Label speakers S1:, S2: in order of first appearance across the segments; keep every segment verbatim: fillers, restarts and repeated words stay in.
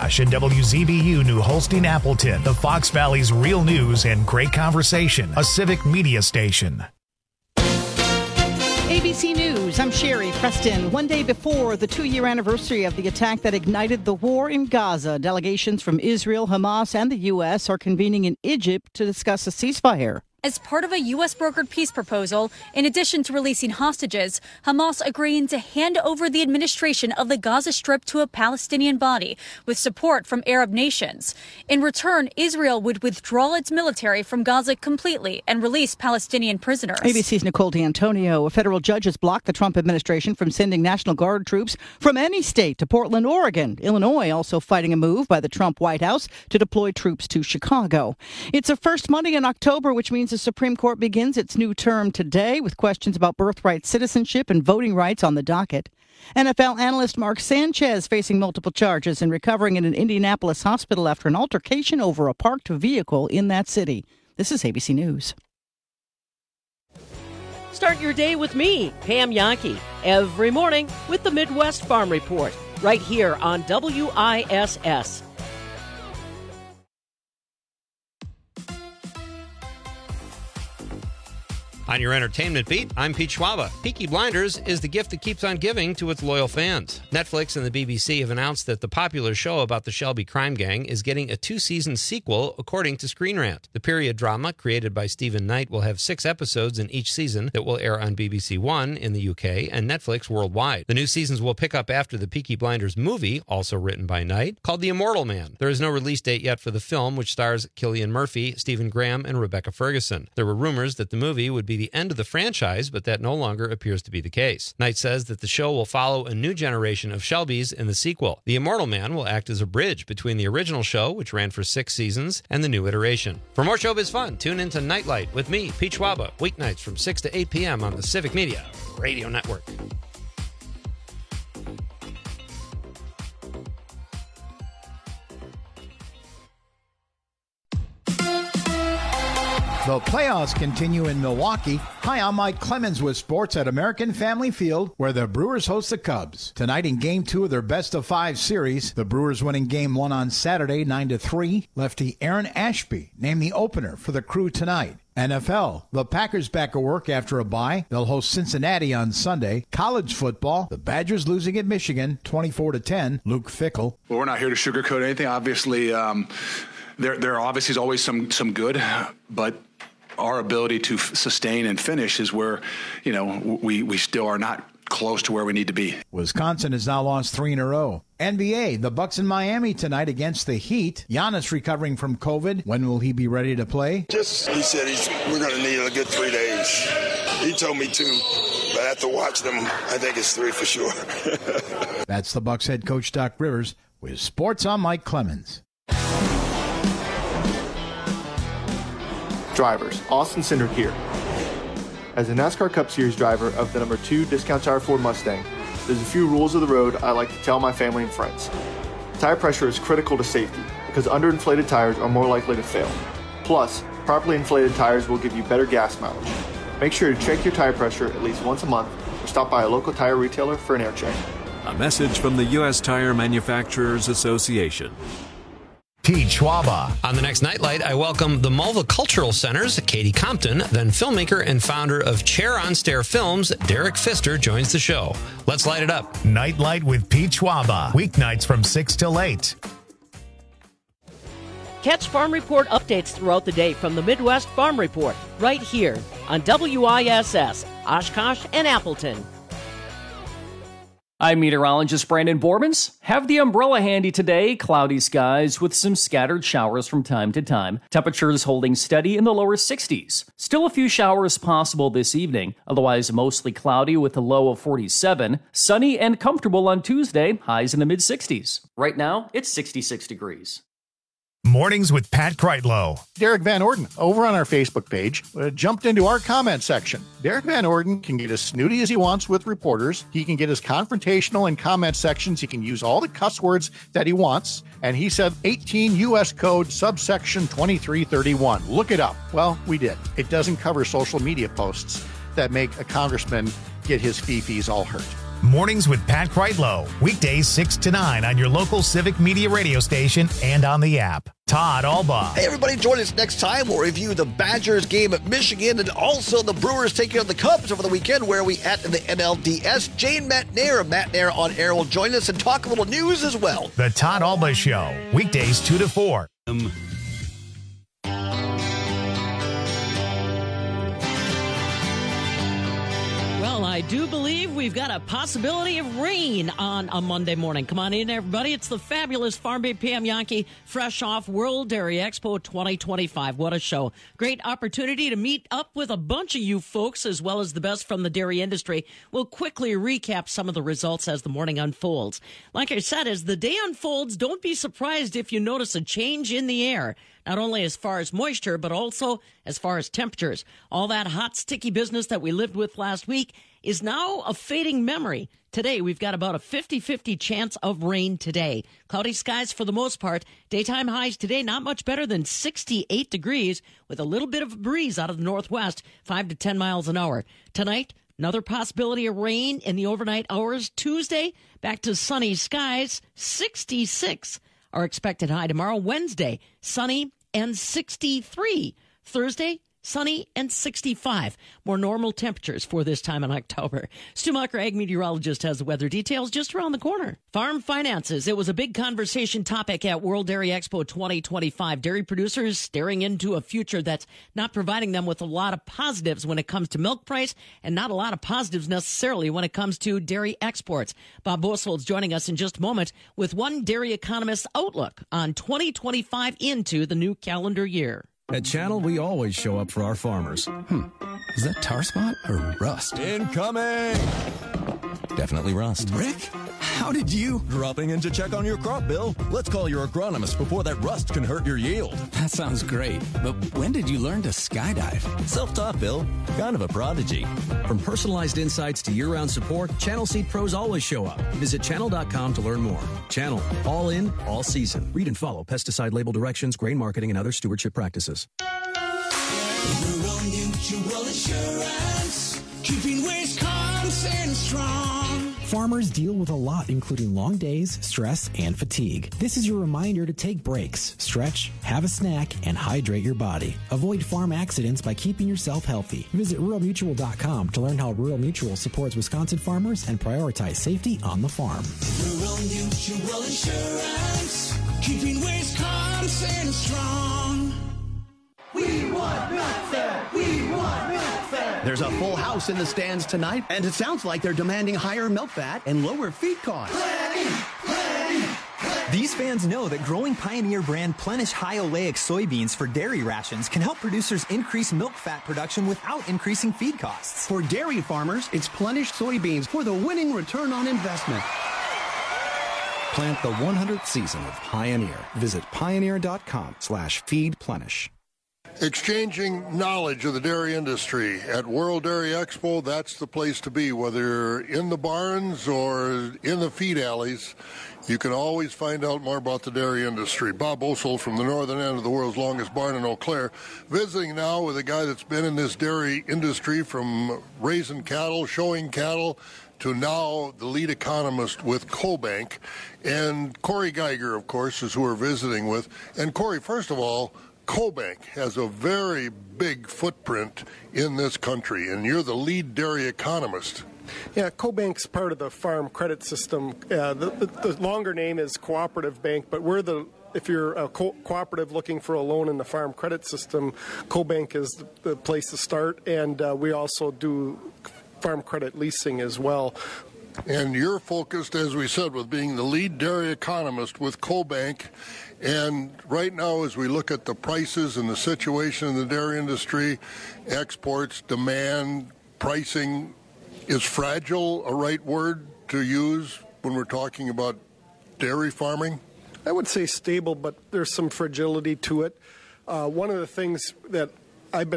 S1: Oshkosh and W Z B U New Holstein Appleton, the Fox Valley's real news and great conversation, a civic media station.
S2: A B C News, I'm Sherry Preston. One day before the two-year anniversary of the attack that ignited the war in Gaza, delegations from Israel, Hamas, and the U S are convening in Egypt to discuss a ceasefire.
S3: As part of a U S-brokered peace proposal, in addition to releasing hostages, Hamas agreeing to hand over the administration of the Gaza Strip to a Palestinian body with support from Arab nations. In return, Israel would withdraw its military from Gaza completely and release Palestinian prisoners.
S2: A B C's Nicole D'Antonio. A federal judge has blocked the Trump administration from sending National Guard troops from any state to Portland, Oregon. Illinois also fighting a move by the Trump White House to deploy troops to Chicago. It's the first Monday in October, which means the Supreme Court begins its new term today with questions about birthright citizenship and voting rights on the docket. N F L analyst Mark Sanchez facing multiple charges and recovering in an Indianapolis hospital after an altercation over a parked vehicle in that city. This is A B C News.
S4: Start your day with me, Pam Yankee, every morning with the Midwest Farm Report, right here on W I S S.
S5: On your entertainment beat, I'm Pete Schwaba. Peaky Blinders is the gift that keeps on giving to its loyal fans. Netflix and the B B C have announced that the popular show about the Shelby crime gang is getting a two-season sequel, according to Screen Rant. The period drama, created by Stephen Knight, will have six episodes in each season that will air on B B C One in the U K and Netflix worldwide. The new seasons will pick up after the Peaky Blinders movie, also written by Knight, called The Immortal Man. There is no release date yet for the film, which stars Cillian Murphy, Stephen Graham, and Rebecca Ferguson. There were rumors that the movie would be the end of the franchise, but that no longer appears to be the case. Knight says that the show will follow a new generation of Shelbys in the sequel. The Immortal Man will act as a bridge between the original show, which ran for six seasons, and the new iteration. For more showbiz fun, tune into Nightlight with me, Pete Schwaba, weeknights from six to eight p.m. on the Civic Media Radio Network.
S6: The playoffs continue in Milwaukee. Hi, I'm Mike Clemens with sports at American Family Field, where the Brewers host the Cubs. Tonight in Game two of their best-of-five series, the Brewers winning Game one on Saturday, nine to three. Lefty Aaron Ashby named the opener for the Crew tonight. N F L, the Packers back at work after a bye. They'll host Cincinnati on Sunday. College football, the Badgers losing at Michigan, twenty-four to ten. Luke Fickell.
S7: Well, we're not here to sugarcoat anything. Obviously, um, there there obviously is always some some good, but our ability to f- sustain and finish is where, you know, we, we still are not close to where we need to be.
S6: Wisconsin has now lost three in a row. N B A, the Bucks in Miami tonight against the Heat. Giannis recovering from COVID. When will he be ready to play?
S8: Just, he said he's, we're going to need a good three days. He told me two, but after watching them, I think it's three for sure.
S6: That's the Bucks head coach Doc Rivers with Sports on Mike Clemens.
S9: Drivers, Austin Cindric here. As a NASCAR Cup Series driver of the number two Discount Tire Ford Mustang, there's a few rules of the road I like to tell my family and friends. Tire pressure is critical to safety because underinflated tires are more likely to fail. Plus, properly inflated tires will give you better gas mileage. Make sure to check your tire pressure at least once a month or stop by a local tire retailer for an air check.
S10: A message from the U S Tire Manufacturers Association.
S1: Pete Schwaba.
S5: On the next Nightlight, I welcome the Mulva Cultural Center's Katie Compton, then filmmaker and founder of Chair on Stair Films, Derek Pfister, joins the show. Let's light it up.
S1: Nightlight with Pete Schwaba. Weeknights from six till eight.
S4: Catch Farm Report updates throughout the day from the Midwest Farm Report, right here on W I S S, Oshkosh and Appleton.
S11: I'm meteorologist Brandon Bormans. Have the umbrella handy today. Cloudy skies with some scattered showers from time to time. Temperatures holding steady in the lower sixties. Still a few showers possible this evening. Otherwise mostly cloudy with a low of forty-seven. Sunny and comfortable on Tuesday. Highs in the mid-sixties. Right now, it's sixty-six degrees.
S1: Mornings with Pat Kreitlow.
S12: Derek Van Orden, over on our Facebook page, uh, jumped into our comment section. Derek Van Orden can get as snooty as he wants with reporters. He can get as confrontational in comment sections. He can use all the cuss words that he wants. And he said eighteen U S Code subsection twenty-three thirty-one. Look it up. Well, we did. It doesn't cover social media posts that make a congressman get his fee-fees all hurt.
S1: Mornings with Pat Kreitlow. Weekdays six to nine on your local Civic Media radio station and on the app. Todd Albaugh.
S13: Hey, everybody, join us next time. We'll review the Badgers game at Michigan and also the Brewers taking on the Cubs over the weekend. Where are we at in the N L D S? Jane Matnair of Matnair on Air will join us and talk a little news as well.
S1: The Todd Albaugh Show. Weekdays two to four. Um.
S4: I do believe we've got a possibility of rain on a Monday morning. Come on in, everybody. It's the fabulous Farm Babe Pam Jahnke, fresh off World Dairy Expo twenty twenty-five. What a show. Great opportunity to meet up with a bunch of you folks, as well as the best from the dairy industry. We'll quickly recap some of the results as the morning unfolds. Like I said, as the day unfolds, don't be surprised if you notice a change in the air. Not only as far as moisture, but also as far as temperatures. All that hot, sticky business that we lived with last week is now a fading memory. Today, we've got about a fifty-fifty chance of rain today. Cloudy skies for the most part. Daytime highs today not much better than sixty-eight degrees with a little bit of a breeze out of the northwest, five to ten miles an hour. Tonight, another possibility of rain in the overnight hours. Tuesday, back to sunny skies, sixty-six. Our expected high tomorrow. Wednesday, sunny and sixty-three. Thursday, sunny and sixty-five. More normal temperatures for this time in October. Stu Mucker, ag meteorologist, has the weather details just around the corner. Farm finances. It was a big conversation topic at World Dairy Expo twenty twenty-five. Dairy producers staring into a future that's not providing them with a lot of positives when it comes to milk price and not a lot of positives necessarily when it comes to dairy exports. Bob Boesfeld's joining us in just a moment with one dairy economist's outlook on twenty twenty-five into the new calendar year.
S14: At Channel, we always show up for our farmers. Hmm. Is that tar spot or rust? Incoming! Definitely rust. Rick, how did you? Dropping in to check on your crop, Bill. Let's call your agronomist before that rust can hurt your yield. That sounds great, but when did you learn to skydive? Self-taught, Bill. Kind of a prodigy. From personalized insights to year-round support, Channel Seed Pros always show up. Visit channel dot com to learn more. Channel. All in, all season. Read and follow pesticide label directions, grain marketing, and other stewardship practices.
S15: Rural Mutual Insurance, keeping Wisconsin strong.
S16: Farmers deal with a lot, including long days, stress, and fatigue. This is your reminder to take breaks, stretch, have a snack, and hydrate your body. Avoid farm accidents by keeping yourself healthy. Visit rural mutual dot com to learn how Rural Mutual supports Wisconsin farmers and prioritize safety on the farm.
S15: Rural Mutual Insurance, keeping Wisconsin strong. We want milk fat! We want milk fat!
S17: There's a full house in the stands tonight, and it sounds like they're demanding higher milk fat and lower feed costs.
S15: Plenty, plenty, plenty.
S18: These fans know that growing Pioneer brand Plenish high oleic soybeans for dairy rations can help producers increase milk fat production without increasing feed costs.
S17: For dairy farmers, it's Plenish soybeans for the winning return on investment.
S19: Plant the one hundredth season of Pioneer. Visit pioneer dot com slash feed plenish.
S20: Exchanging knowledge of the dairy industry at World Dairy Expo, that's the place to be. Whether you're in the barns or in the feed alleys, you can always find out more about the dairy industry. Bob Boesfeld from the northern end of the world's longest barn in Eau Claire, visiting now with a guy that's been in this dairy industry from raising cattle, showing cattle, to now the lead economist with CoBank. And Corey Geiger, of course, is who we're visiting with. And Corey, first of all, CoBank has a very big footprint in this country, and you're the lead dairy economist.
S21: Yeah, CoBank's part of the farm credit system. Uh, the, the, the longer name is Cooperative Bank, but we're the if you're a co- cooperative looking for a loan in the farm credit system, CoBank is the, the place to start, and uh, we also do farm credit leasing as well.
S20: And you're focused, as we said, with being the lead dairy economist with CoBank. And right now, as we look at the prices and the situation in the dairy industry, exports, demand, pricing, is fragile a right word to use when we're talking about dairy farming?
S21: I would say stable, but there's some fragility to it. Uh, one of the things that I've been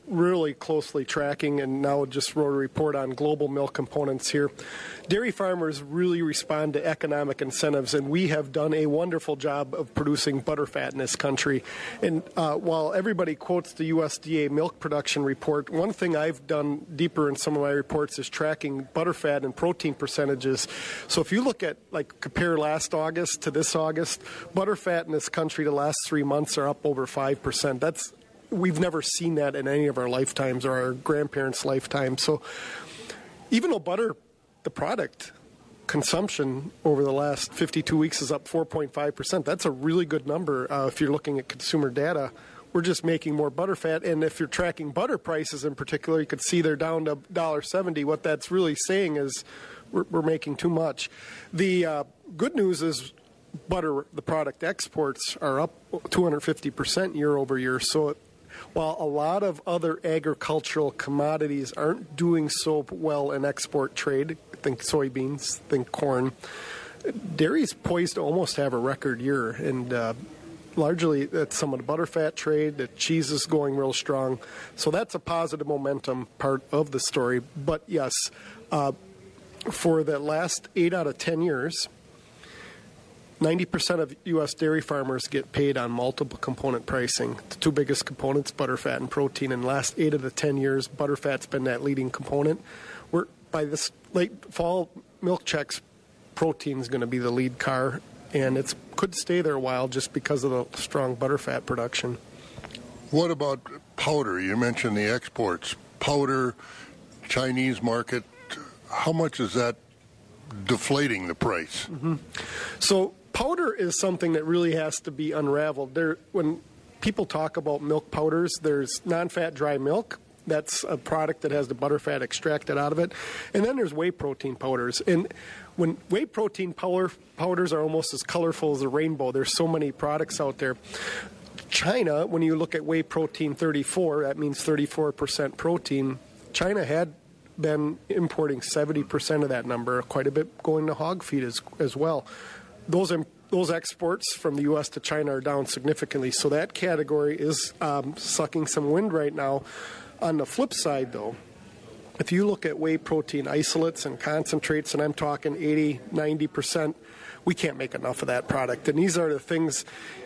S21: really closely tracking, and now just wrote a report on global milk components here. Dairy farmers really respond to economic incentives, and we have done a wonderful job of producing butterfat in this country. And uh, while everybody quotes the U S D A milk production report, one thing I've done deeper in some of my reports is tracking butterfat and protein percentages. So if you look at, like, compare last August to this August, butterfat in this country the last three months are up over five percent. That's We've never seen that in any of our lifetimes or our grandparents' lifetime. So even though butter, the product consumption over the last fifty-two weeks is up four point five percent, that's a really good number uh, if you're looking at consumer data. We're just making more butterfat, and if you're tracking butter prices in particular, you could see they're down to one dollar seventy. What that's really saying is we're, we're making too much. The uh, good news is butter, the product exports are up two hundred fifty percent year over year. So it, while a lot of other agricultural commodities aren't doing so well in export trade, think soybeans, think corn, dairy's poised to almost have a record year. And uh, largely that's some of the butterfat trade, the cheese is going real strong. So that's a positive momentum part of the story. But yes, uh, for the last eight out of ten years, ninety percent of U S dairy farmers get paid on multiple component pricing. The two biggest components, butterfat and protein. In the last eight of the ten years, butterfat's been that leading component. We're, by this late fall milk checks, protein's going to be the lead car, and it could stay there a while just because of the strong butterfat production.
S20: What about powder? You mentioned the exports. Powder, Chinese market, how much is that deflating the price?
S21: Mm-hmm. So powder is something that really has to be unraveled. There, when people talk about milk powders, there's non-fat dry milk. That's a product that has the butterfat extracted out of it. And then there's whey protein powders. And when whey protein powder, powders are almost as colorful as a rainbow, there's so many products out there. China, when you look at whey protein thirty-four, that means thirty-four percent protein. China had been importing seventy percent of that number, quite a bit going to hog feed as, as well. Those those exports from the U S to China are down significantly, so that category is um, sucking some wind right now. On the flip side, though, if you look at whey protein isolates and concentrates, and I'm talking eighty, ninety percent, we can't make enough of that product. And these are the things...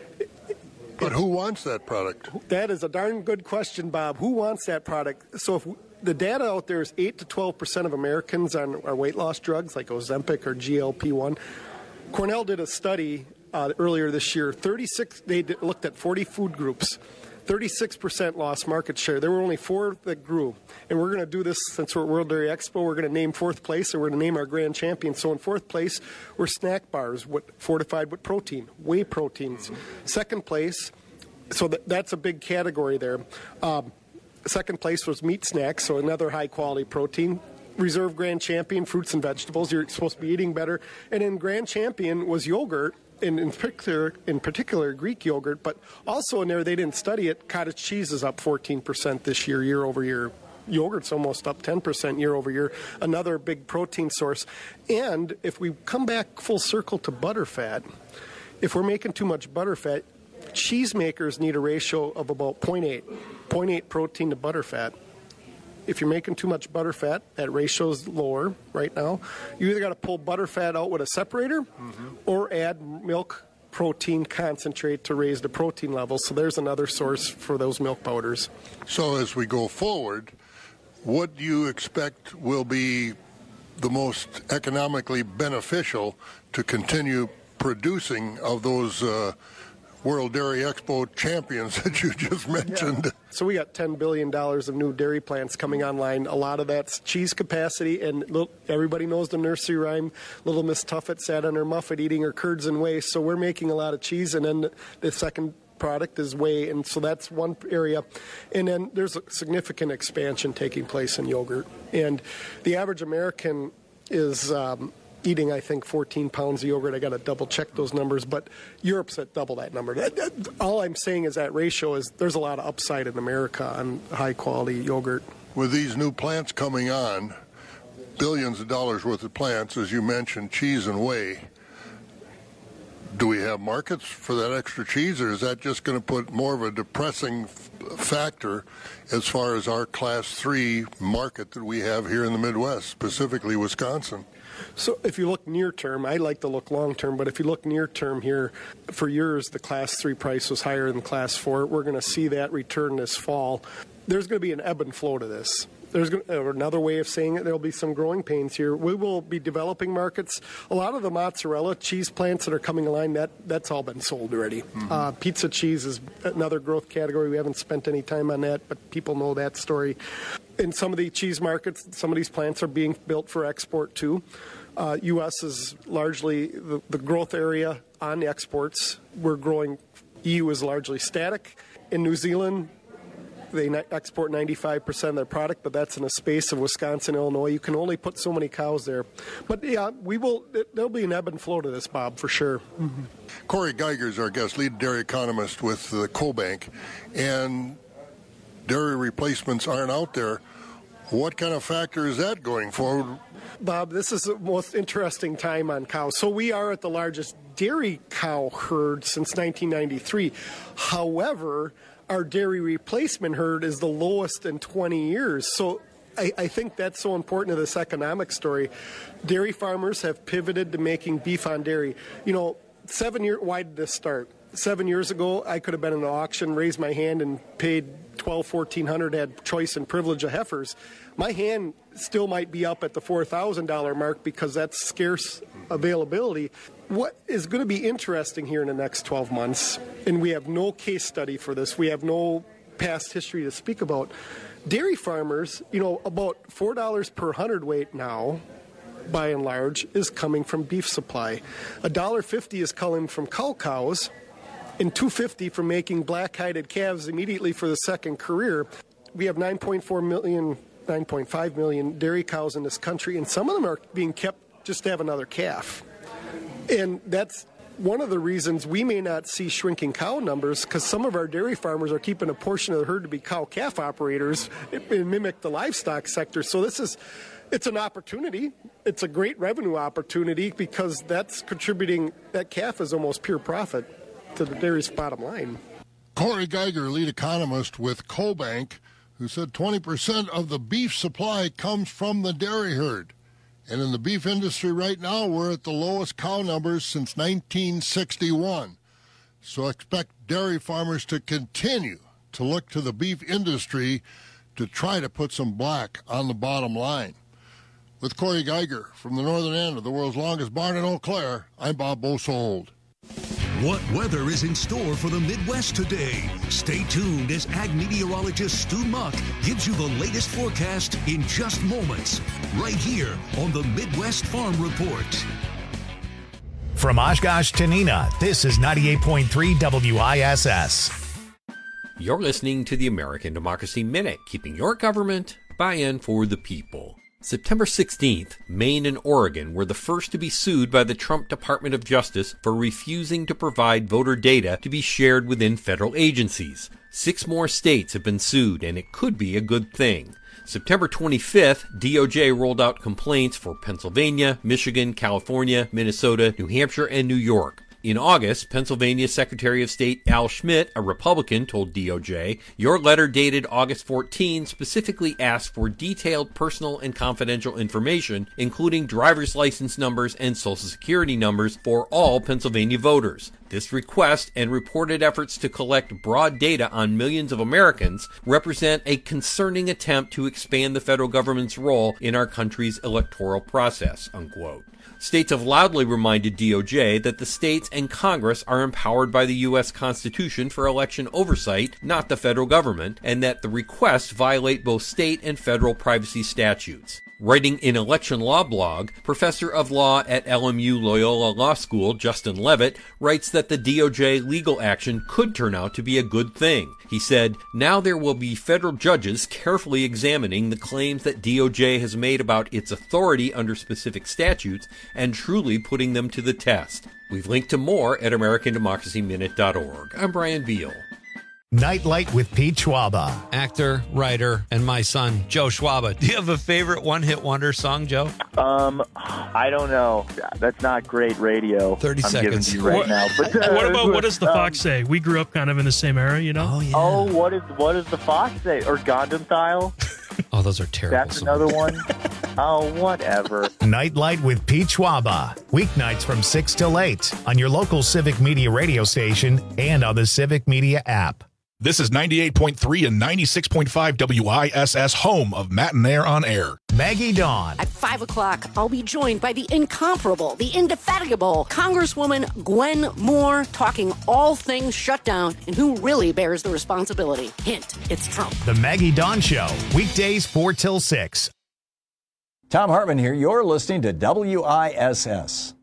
S20: But who wants that product?
S21: That is a darn good question, Bob. Who wants that product? So if the data out there is eight to twelve percent of Americans on our weight loss drugs like Ozempic or G L P one. Cornell did a study uh, earlier this year. thirty-six They did, looked at forty food groups. thirty-six percent lost market share. There were only four that grew. And we're going to do this since we're at World Dairy Expo. We're going to name fourth place, and we're going to name our grand champion. So in fourth place were snack bars with, fortified with protein, whey proteins. Mm-hmm. Second place, so that, that's a big category there. Um, second place was meat snacks, so another high-quality protein. Reserve grand champion, fruits and vegetables. You're supposed to be eating better. And then grand champion was yogurt. In, in particular, in particular, Greek yogurt, but also in there, they didn't study it. Cottage cheese is up fourteen percent this year, year over year. Yogurt's almost up ten percent year over year. Another big protein source. And if we come back full circle to butterfat, if we're making too much butterfat, cheesemakers need a ratio of about zero point eight, zero point eight protein to butterfat. If you're making too much butterfat, that ratio is lower right now. You either got to pull butterfat out with a separator mm-hmm. or add milk protein concentrate to raise the protein level. So there's another source for those milk powders.
S20: So as we go forward, what do you expect will be the most economically beneficial to continue producing of those uh, World Dairy Expo champions that you just mentioned?
S21: Yeah. So we got ten billion dollars of new dairy plants coming online. A lot of that's cheese capacity, and little, everybody knows the nursery rhyme, Little Miss Tuffet sat on her muffet eating her curds and whey. So we're making a lot of cheese, and then the second product is whey, and so that's one area. And then there's a significant expansion taking place in yogurt. And the average American is... Um, eating, I think, fourteen pounds of yogurt. I got to double check those numbers, but Europe's at double that number. That, that, all I'm saying is that ratio is there's a lot of upside in America on high quality yogurt.
S20: With these new plants coming on, billions of dollars worth of plants, as you mentioned, cheese and whey, do we have markets for that extra cheese, or is that just going to put more of a depressing f- factor as far as our class three market that we have here in the Midwest, specifically Wisconsin?
S21: So if you look near term, I like to look long term, but if you look near term here, for years the class three price was higher than class four. We're going to see that return this fall. There's going to be an ebb and flow to this. There's another way of saying it. There'll be some growing pains here. We will be developing markets. A lot of the mozzarella cheese plants that are coming online, that that's all been sold already. Mm-hmm. Uh, pizza cheese is another growth category. We haven't spent any time on that, but people know that story. In some of the cheese markets, some of these plants are being built for export too. Uh, U S is largely the, the growth area on exports. We're growing. E U is largely static. In New Zealand, they export ninety-five percent of their product, but that's in a space of Wisconsin, Illinois. You can only put so many cows there. But yeah, we will. There'll be an ebb and flow to this, Bob, for sure.
S20: Mm-hmm. Corey Geiger is our guest, lead dairy economist with the CoBank, and dairy replacements aren't out there. What kind of factor is that going forward?
S21: Bob, this is the most interesting time on cows. So we are at the largest dairy cow herd since nineteen ninety-three. However, our dairy replacement herd is the lowest in twenty years. So I, I think that's so important to this economic story. Dairy farmers have pivoted to making beef on dairy. You know, seven years, why did this start? Seven years ago, I could have been in an auction, raised my hand, and paid twelve, fourteen hundred, had choice and privilege of heifers. My hand still might be up at the four thousand dollars mark because that's scarce availability. What is going to be interesting here in the next twelve months, and we have no case study for this, we have no past history to speak about. Dairy farmers, you know, about four dollars per hundredweight now, by and large, is coming from beef supply. one dollar fifty is coming from cow cows, and two dollars fifty for making black-hided calves immediately for the second career. We have nine point four million, nine point five million dairy cows in this country, and some of them are being kept just to have another calf. And that's one of the reasons we may not see shrinking cow numbers, because some of our dairy farmers are keeping a portion of the herd to be cow-calf operators and mimic the livestock sector. So this is, it's an opportunity. It's a great revenue opportunity because that's contributing, that calf is almost pure profit to the dairy's bottom line.
S20: Corey Geiger, lead economist with CoBank, who said twenty percent of the beef supply comes from the dairy herd. And in the beef industry right now, we're at the lowest cow numbers since nineteen sixty-one. So expect dairy farmers to continue to look to the beef industry to try to put some black on the bottom line. With Corey Geiger from the northern end of the world's longest barn in Eau Claire, I'm Bob Bosold.
S15: What weather is in store for the Midwest today? Stay tuned as ag meteorologist Stu Muck gives you the latest forecast in just moments, right here on the Midwest Farm Report.
S1: From Oshkosh to Neenah, this is ninety-eight point three W I S S.
S5: You're listening to the American Democracy Minute, keeping your government by and for the people. September sixteenth, Maine and Oregon were the first to be sued by the Trump Department of Justice for refusing to provide voter data to be shared within federal agencies. Six more states have been sued, and it could be a good thing. September twenty-fifth, D O J rolled out complaints for Pennsylvania, Michigan, California, Minnesota, New Hampshire, and New York. In August, Pennsylvania Secretary of State Al Schmidt, a Republican, told D O J, "Your letter dated August fourteenth specifically asked for detailed personal and confidential information, including driver's license numbers and social security numbers for all Pennsylvania voters. This request and reported efforts to collect broad data on millions of Americans represent a concerning attempt to expand the federal government's role in our country's electoral process," unquote. States have loudly reminded D O J that the states and Congress are empowered by the U S Constitution for election oversight, not the federal government, and that the requests violate both state and federal privacy statutes. Writing in Election Law blog, Professor of Law at L M U Loyola Law School, Justin Levitt, writes that the D O J legal action could turn out to be a good thing. He said, "Now there will be federal judges carefully examining the claims that D O J has made about its authority under specific statutes and truly putting them to the test." We've linked to more at American Democracy Minute dot org. I'm Brian Veal.
S1: Nightlight with Pete Schwaba.
S5: Actor, writer, and my son, Joe Schwaba. Do you have a favorite one-hit wonder song, Joe?
S3: Um, I don't know. That's not great radio.
S5: thirty
S3: I'm
S5: seconds.
S3: giving you right
S22: what,
S3: now. But, uh,
S22: what about, what does the
S3: um,
S22: Fox say? We grew up kind of in the same era, you know?
S5: Oh, yeah.
S3: Oh, what is what does the Fox say? Or Gundam Style?
S5: Oh, those are terrible
S3: That's
S5: songs.
S3: another one. Oh, whatever.
S1: Nightlight with Pete Schwaba. Weeknights from six till eight on your local Civic Media radio station and on the Civic Media app.
S23: This is ninety-eight point three and ninety-six point five W I S S, home of Matt and Air on Air.
S1: Maggie Dawn.
S24: At five o'clock, I'll be joined by the incomparable, the indefatigable Congresswoman Gwen Moore, talking all things shutdown and who really bears the responsibility. Hint, it's Trump.
S1: The Maggie Dawn Show. Weekdays four till six.
S25: Tom Hartman here. You're listening to W I S S.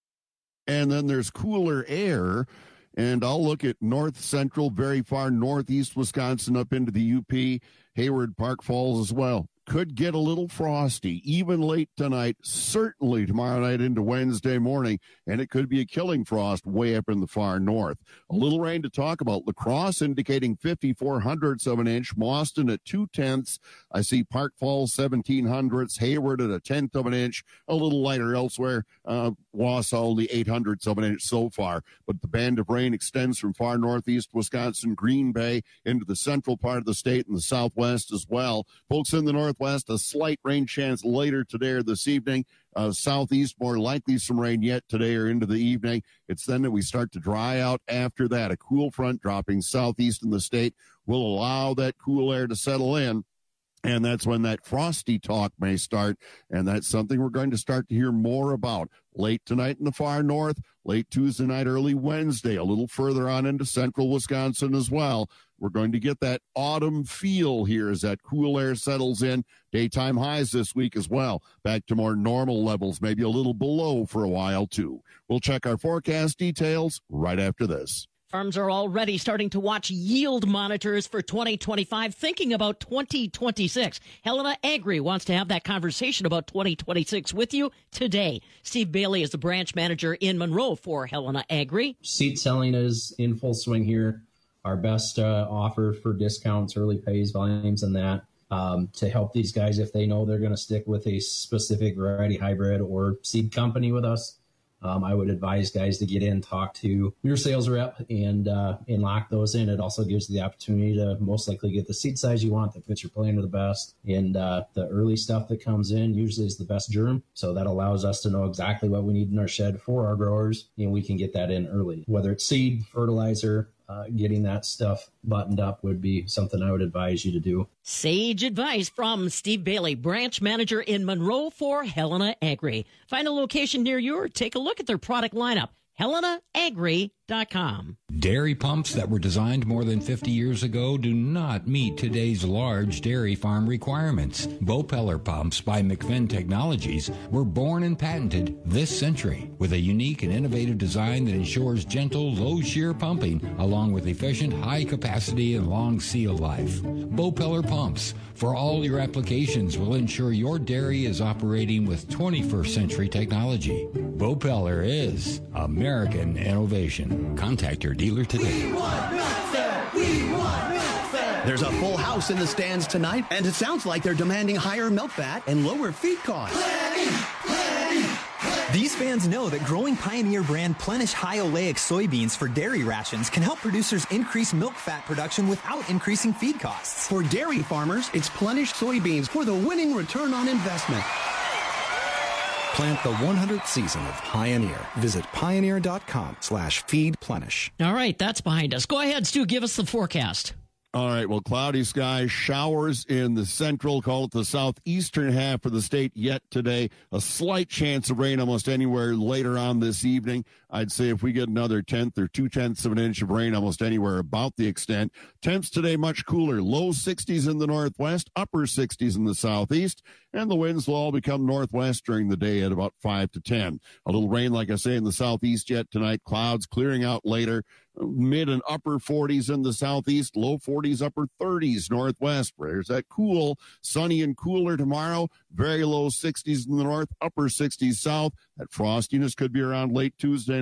S26: And then there's cooler air. And I'll look at north central, very far northeast Wisconsin up into the U P, Hayward, Park Falls as well. Could get a little frosty, even late tonight, certainly tomorrow night into Wednesday morning, and it could be a killing frost way up in the far north. A little rain to talk about. La Crosse indicating fifty-four hundredths of an inch, Mauston at two tenths. I see Park Falls seventeen hundredths, Hayward at a tenth of an inch, a little lighter elsewhere. Uh, Wausau only eight hundredths of an inch so far, but the band of rain extends from far northeast Wisconsin, Green Bay, into the central part of the state and the southwest as well. Folks in the northwest, a slight rain chance later today or this evening. Uh, southeast, more likely some rain yet today or into the evening. It's then that we start to dry out after that. A cool front dropping southeast in the state will allow that cool air to settle in. And that's when that frosty talk may start, and that's something we're going to start to hear more about late tonight in the far north, late Tuesday night, early Wednesday, a little further on into central Wisconsin as well. We're going to get that autumn feel here as that cool air settles in. Daytime highs this week as well, back to more normal levels, maybe a little below for a while too. We'll check our forecast details right after this.
S4: Farms are already starting to watch yield monitors for twenty twenty-five, thinking about twenty twenty-six. Helena Agri wants to have that conversation about twenty twenty-six with you today. Steve Bailey is the branch manager in Monroe for Helena Agri.
S27: Seed selling is in full swing here. Our best uh, offer for discounts, early pays, volumes, and that um, to help these guys if they know they're going to stick with a specific variety hybrid or seed company with us. Um, I would advise guys to get in, talk to your sales rep, and uh, and lock those in. It also gives you the opportunity to most likely get the seed size you want that fits your planter the best. And uh, the early stuff that comes in usually is the best germ. So that allows us to know exactly what we need in our shed for our growers, and we can get that in early. Whether it's seed, fertilizer, Uh, getting that stuff buttoned up would be something I would advise you to do.
S4: Sage advice from Steve Bailey, branch manager in Monroe for Helena Agri. Find a location near you or take a look at their product lineup. helena agri dot com.
S28: Dairy pumps that were designed more than fifty years ago do not meet today's large dairy farm requirements. Bopeller pumps by McFinn Technologies were born and patented this century with a unique and innovative design that ensures gentle, low-shear pumping along with efficient, high capacity and long seal life. Bopeller pumps for all your applications will ensure your dairy is operating with twenty-first century technology. Bopeller is American innovation. Contact your dealer today.
S17: We want milk fat. We want milk fat. There's a full house in the stands tonight, and it sounds like they're demanding higher milk fat and lower feed costs.
S18: Plenty, plenty, plenty. These fans know that growing Pioneer brand Plenish high oleic soybeans for dairy rations can help producers increase milk fat production without increasing feed costs.
S17: For dairy farmers, it's Plenish soybeans for the winning return on investment.
S19: Plant the one hundredth season of Pioneer. Visit pioneer.com slash feed plenish.
S4: All right, that's behind us. Go ahead, Stu, give us the forecast.
S26: All right, well, cloudy skies, showers in the central, call it the southeastern half of the state yet today. A slight chance of rain almost anywhere later on this evening. I'd say if we get another tenth or two-tenths of an inch of rain almost anywhere about the extent. Temps today much cooler, low sixties in the northwest, upper sixties in the southeast, and the winds will all become northwest during the day at about five to ten. A little rain, like I say, in the southeast yet tonight, clouds clearing out later. Mid and upper forties in the southeast, low forties, upper thirties northwest. There's that cool, sunny and cooler tomorrow. Very low sixties in the north, upper sixties south. That frostiness could be around late Tuesday night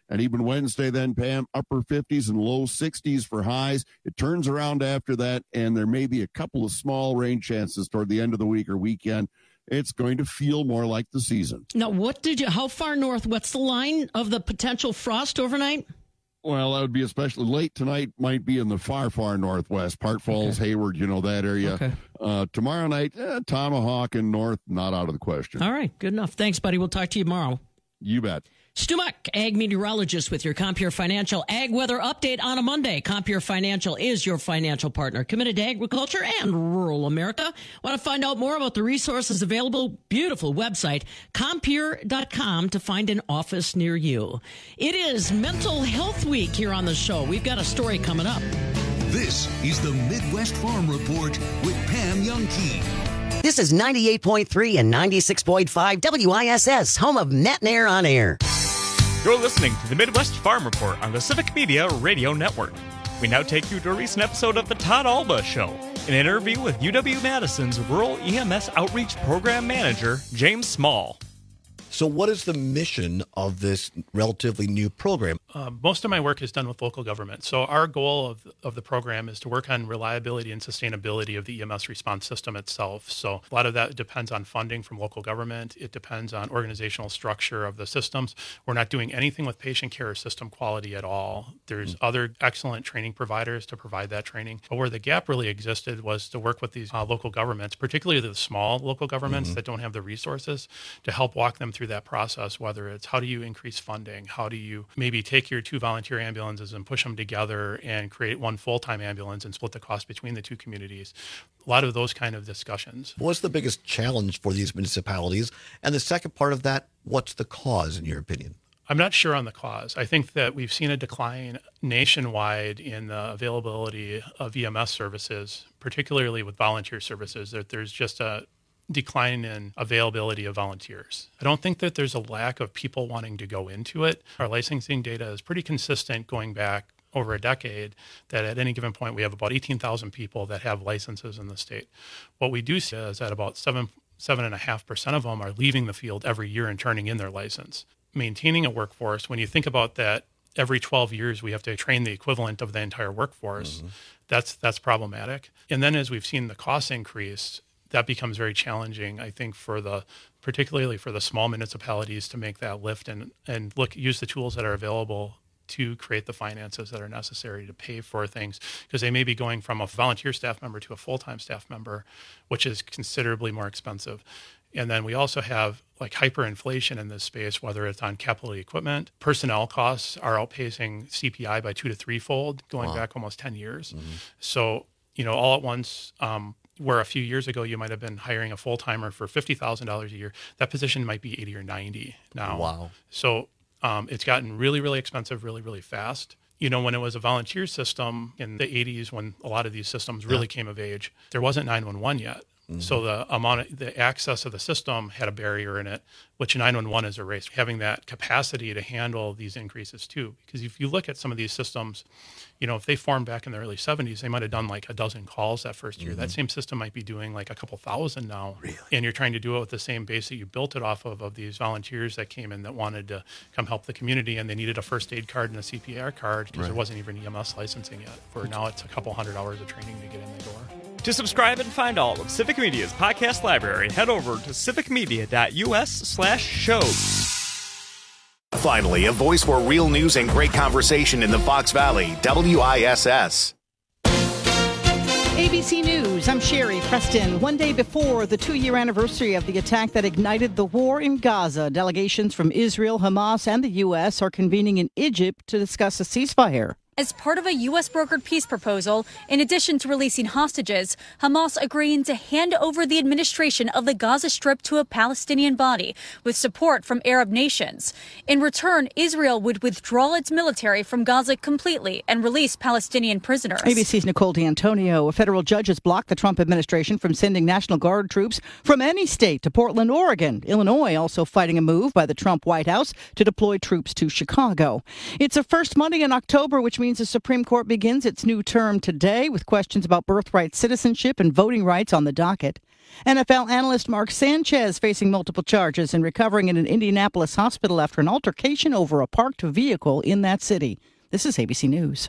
S26: And even Wednesday then, Pam, upper fifties and low sixties for highs. It turns around after that, and there may be a couple of small rain chances toward the end of the week or weekend. It's going to feel more like the season.
S4: Now, what did you, how far north, what's the line of the potential frost overnight?
S26: Well, that would be especially late tonight, might be in the far, far northwest. Park Falls, okay. Hayward, you know, that area.
S4: Okay.
S26: Uh, tomorrow night, eh, Tomahawk and north, not out of the question.
S4: All right, good enough. Thanks, buddy. We'll talk to you tomorrow.
S26: You bet.
S4: Stu Muck, ag meteorologist with your Compure Financial Ag Weather Update on a Monday. Compure Financial is your financial partner, committed to agriculture and rural America. Want to find out more about the resources available? Beautiful website, compure dot com, to find an office near you. It is Mental Health Week here on the show. We've got a story coming up.
S15: This is the Midwest Farm Report with Pam Youngkey.
S2: This is ninety-eight point three and ninety-six point five W I S S, home of Matt and Air on Air.
S6: You're listening to the Midwest Farm Report on the Civic Media Radio Network. We now take you to a recent episode of the Todd Alba Show, an interview with U W-Madison's Rural E M S Outreach Program Manager, James Small.
S13: So what is the mission of this relatively new program?
S22: Uh, most of my work is done with local government. So our goal of, of the program is to work on reliability and sustainability of the E M S response system itself. So a lot of that depends on funding from local government. It depends on organizational structure of the systems. We're not doing anything with patient care or system quality at all. There's mm-hmm. other excellent training providers to provide that training. But where the gap really existed was to work with these uh, local governments, particularly the small local governments mm-hmm. that don't have the resources, to help walk them through that process, whether it's how do you increase funding, how do you maybe take your two volunteer ambulances and push them together and create one full-time ambulance and split the cost between the two communities. A lot of those kind of discussions.
S13: What's the biggest challenge for these municipalities? And the second part of that, what's the cause in your opinion?
S22: I'm not sure on the cause. I think that we've seen a decline nationwide in the availability of E M S services, particularly with volunteer services. That there's just a decline in availability of volunteers. I don't think that there's a lack of people wanting to go into it. Our licensing data is pretty consistent going back over a decade, that at any given point we have about eighteen thousand people that have licenses in the state. What we do see is that about seven, seven and a half percent of them are leaving the field every year and turning in their license. Maintaining a workforce, when you think about that, every twelve years we have to train the equivalent of the entire workforce. Mm-hmm. That's that's problematic. And then as we've seen the costs increase, that becomes very challenging, I think, for the particularly for the small municipalities to make that lift and, and look use the tools that are available to create the finances that are necessary to pay for things, because they may be going from a volunteer staff member to a full-time staff member, which is considerably more expensive. And then we also have like hyperinflation in this space, whether it's on capital equipment. Personnel costs are outpacing C P I by two to threefold, going wow. back almost ten years. Mm-hmm. So, you know, all at once, um, where a few years ago you might have been hiring a full-timer for fifty thousand dollars a year, that position might be eighty or ninety now.
S13: Wow.
S22: So um, it's gotten really, really expensive, really, really fast. You know, when it was a volunteer system in the eighties, when a lot of these systems really yeah. came of age, there wasn't nine one one yet. Mm-hmm. So the amount of, the access of the system had a barrier in it, which nine one one is erased. Having that capacity to handle these increases too, because if you look at some of these systems, you know, if they formed back in the early seventies, they might have done like a dozen calls that first year. Mm-hmm. That same system might be doing like a couple thousand now.
S13: Really?
S22: And you're trying to do it with the same base that you built it off of, of these volunteers that came in that wanted to come help the community, and they needed a first aid card and a C P R card because right. there wasn't even E M S licensing yet. For now, it's a couple hundred hours of training to get in the door.
S6: To subscribe and find all of Civic Media's podcast library, head over to civicmedia.us slash shows.
S1: Finally, a voice for real news and great conversation in the Fox Valley, W I S S.
S7: A B C News, I'm Sherry Preston. One day before the two-year anniversary of the attack that ignited the war in Gaza, delegations from Israel, Hamas, and the U S are convening in Egypt to discuss a ceasefire.
S8: As part of a U S-brokered peace proposal, in addition to releasing hostages, Hamas agreeing to hand over the administration of the Gaza Strip to a Palestinian body with support from Arab nations. In return, Israel would withdraw its military from Gaza completely and release Palestinian prisoners.
S7: A B C's Nicole D'Antonio. A federal judge has blocked the Trump administration from sending National Guard troops from any state to Portland, Oregon. Illinois also fighting a move by the Trump White House to deploy troops to Chicago. It's a first Monday in October, which means means the Supreme Court begins its new term today with questions about birthright citizenship and voting rights on the docket. N F L analyst Mark Sanchez facing multiple charges and recovering in an Indianapolis hospital after an altercation over a parked vehicle in that city. This is A B C News.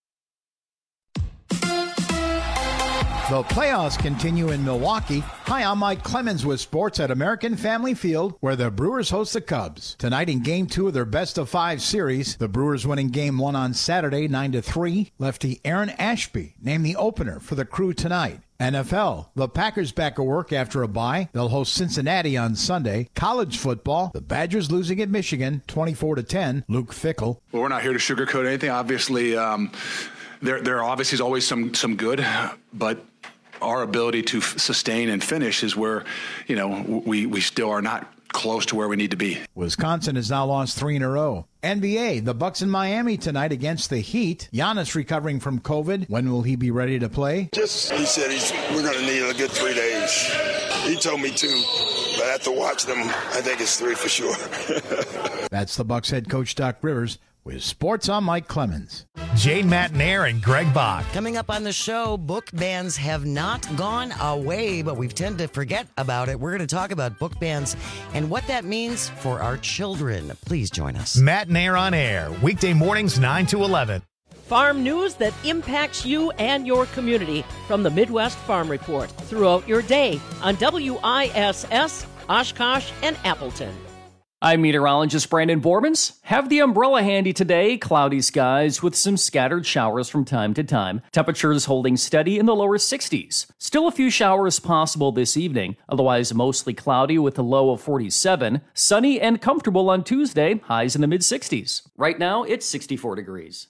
S9: The playoffs continue in Milwaukee. Hi, I'm Mike Clemens with sports at American Family Field, where the Brewers host the Cubs. Tonight in Game two of their best-of-five series, the Brewers winning Game one on Saturday, nine to three. Lefty Aaron Ashby named the opener for the Crew tonight. N F L, the Packers back at work after a bye. They'll host Cincinnati on Sunday. College football, the Badgers losing at Michigan, twenty-four to ten. Luke Fickell.
S10: Well, we're not here to sugarcoat anything. Obviously, um, there there obviously is always some some good, but our ability to f- sustain and finish is where, you know, we, we still are not close to where we need to be.
S9: Wisconsin has now lost three in a row. N B A, the Bucks in Miami tonight against the Heat. Giannis recovering from COVID. When will he be ready to play?
S11: Just, he said he's, we're going to need a good three days. He told me two, but after watching them, I think it's three for sure.
S9: That's the Bucks head coach Doc Rivers. With sports, I'm Mike Clemens.
S1: Jane Matnair and Greg Bach.
S2: Coming up on the show, book bans have not gone away, but we tend to forget about it. We're going to talk about book bans and what that means for our children. Please join us.
S1: Matnair on air, weekday mornings nine to eleven.
S12: Farm news that impacts you and your community from the Midwest Farm Report throughout your day on W I S S, Oshkosh, and Appleton.
S14: I'm meteorologist Brandon Borbans. Have the umbrella handy today. Cloudy skies with some scattered showers from time to time. Temperatures holding steady in the lower sixties. Still a few showers possible this evening. Otherwise mostly cloudy with a low of forty-seven. Sunny and comfortable on Tuesday. Highs in the mid-sixties. Right now it's sixty-four degrees.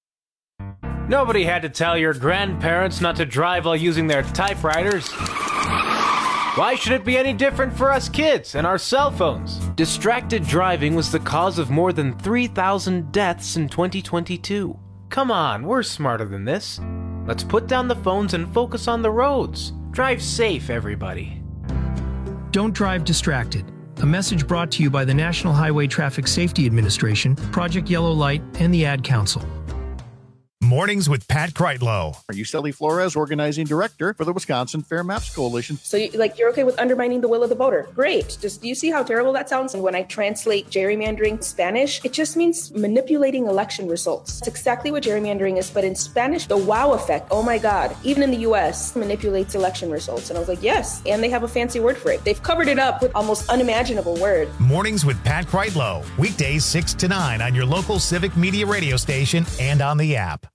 S16: Nobody had to tell your grandparents not to drive while using their typewriters. Why should it be any different for us kids and our cell phones? Distracted driving was the cause of more than three thousand deaths in twenty twenty-two. Come on, we're smarter than this. Let's put down the phones and focus on the roads. Drive safe, everybody.
S20: Don't drive distracted. A message brought to you by the National Highway Traffic Safety Administration, Project Yellow Light, and the Ad Council.
S1: Mornings with Pat Kreitlow.
S21: Are you Sally Flores, organizing director for the Wisconsin Fair Maps Coalition?
S29: So, you, like, you're okay with undermining the will of the voter? Great. Just, do you see how terrible that sounds? And when I translate gerrymandering Spanish, it just means manipulating election results. It's exactly what gerrymandering is, but in Spanish, the wow effect. Oh my God. Even in the U S, manipulates election results. And I was like, yes. And they have a fancy word for it. They've covered it up with almost unimaginable word.
S1: Mornings with Pat Kreitlow. Weekdays six to nine on your local Civic Media radio station and on the app.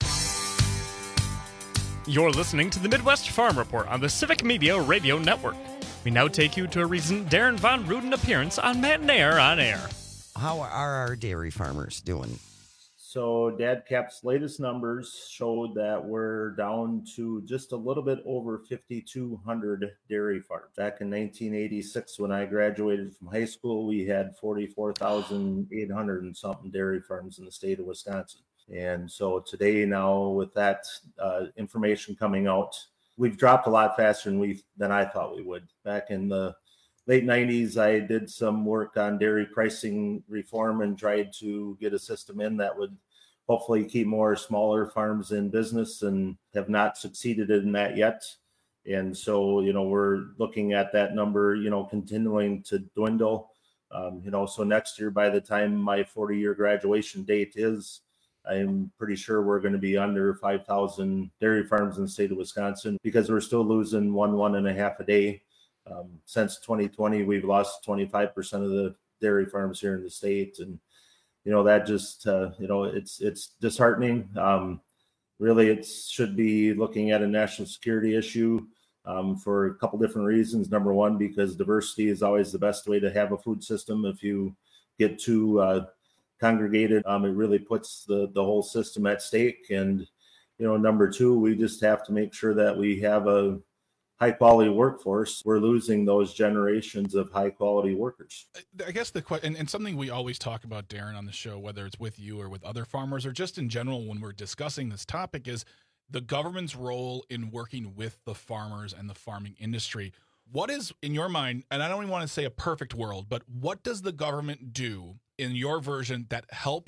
S6: You're listening to the Midwest Farm Report on the Civic Media Radio Network. We now take you to a recent Darren Von Ruden appearance on Matt and Air on Air.
S2: How are our dairy farmers doing?
S30: So DADCAP's latest numbers showed that we're down to just a little bit over fifty-two hundred dairy farms. Back in nineteen eighty-six, when I graduated from high school, we had forty-four thousand eight hundred and something dairy farms in the state of Wisconsin. And so today, now with that uh, information coming out, we've dropped a lot faster than we than I thought we would. Back in the late nineties, I did some work on dairy pricing reform and tried to get a system in that would hopefully keep more smaller farms in business, and have not succeeded in that yet. And so, you know, we're looking at that number, you know, continuing to dwindle. Um, you know, so next year, by the time my forty-year graduation date is, I'm pretty sure we're going to be under five thousand dairy farms in the state of Wisconsin, because we're still losing one, one and a half a day. Um, since twenty twenty, we've lost twenty-five percent of the dairy farms here in the state. And, you know, that just, uh, you know, it's, it's disheartening. Um, really, it should be looking at a national security issue um, for a couple different reasons. Number one, because diversity is always the best way to have a food system. If you get too, uh, congregated, um, it really puts the, the whole system at stake. And, you know, number two, we just have to make sure that we have a high quality workforce. We're losing those generations of high quality workers.
S23: I guess the question, and, and something we always talk about, Darren, on the show, whether it's with you or with other farmers, or just in general when we're discussing this topic, is the government's role in working with the farmers and the farming industry. What is, in your mind, and I don't even want to say a perfect world, but what does the government do in your version that helps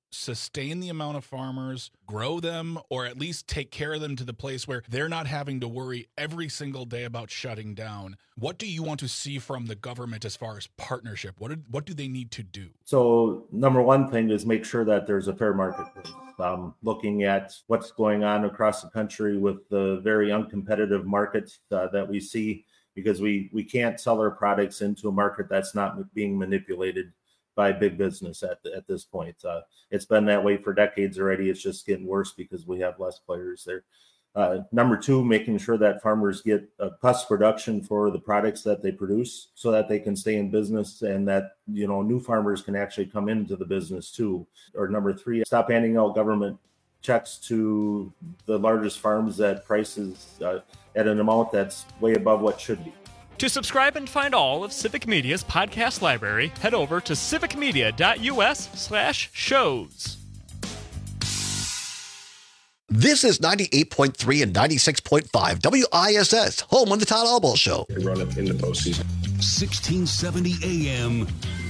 S23: sustain the amount of farmers, grow them, or at least take care of them to the place where they're not having to worry every single day about shutting down? What do you want to see from the government as far as partnership? What do, what do they need to do?
S30: So number one thing is make sure that there's a fair marketplace. Um, looking at what's going on across the country with the very uncompetitive markets uh, that we see, because we, we can't sell our products into a market that's not being manipulated by big business at the, at this point. Uh, it's been that way for decades already. It's just getting worse because we have less players there. Uh, number two, making sure that farmers get a cost production for the products that they produce so that they can stay in business, and that, you know, new farmers can actually come into the business too. Or number three, stop handing out government checks to the largest farms at prices uh, at an amount that's way above what should be.
S6: To subscribe and find all of Civic Media's podcast library, head over to civicmedia.us slash shows.
S13: This is ninety-eight point three and ninety-six point five W I S S, home of the Todd Albaugh Show.
S15: They run it in the postseason. sixteen seventy A M.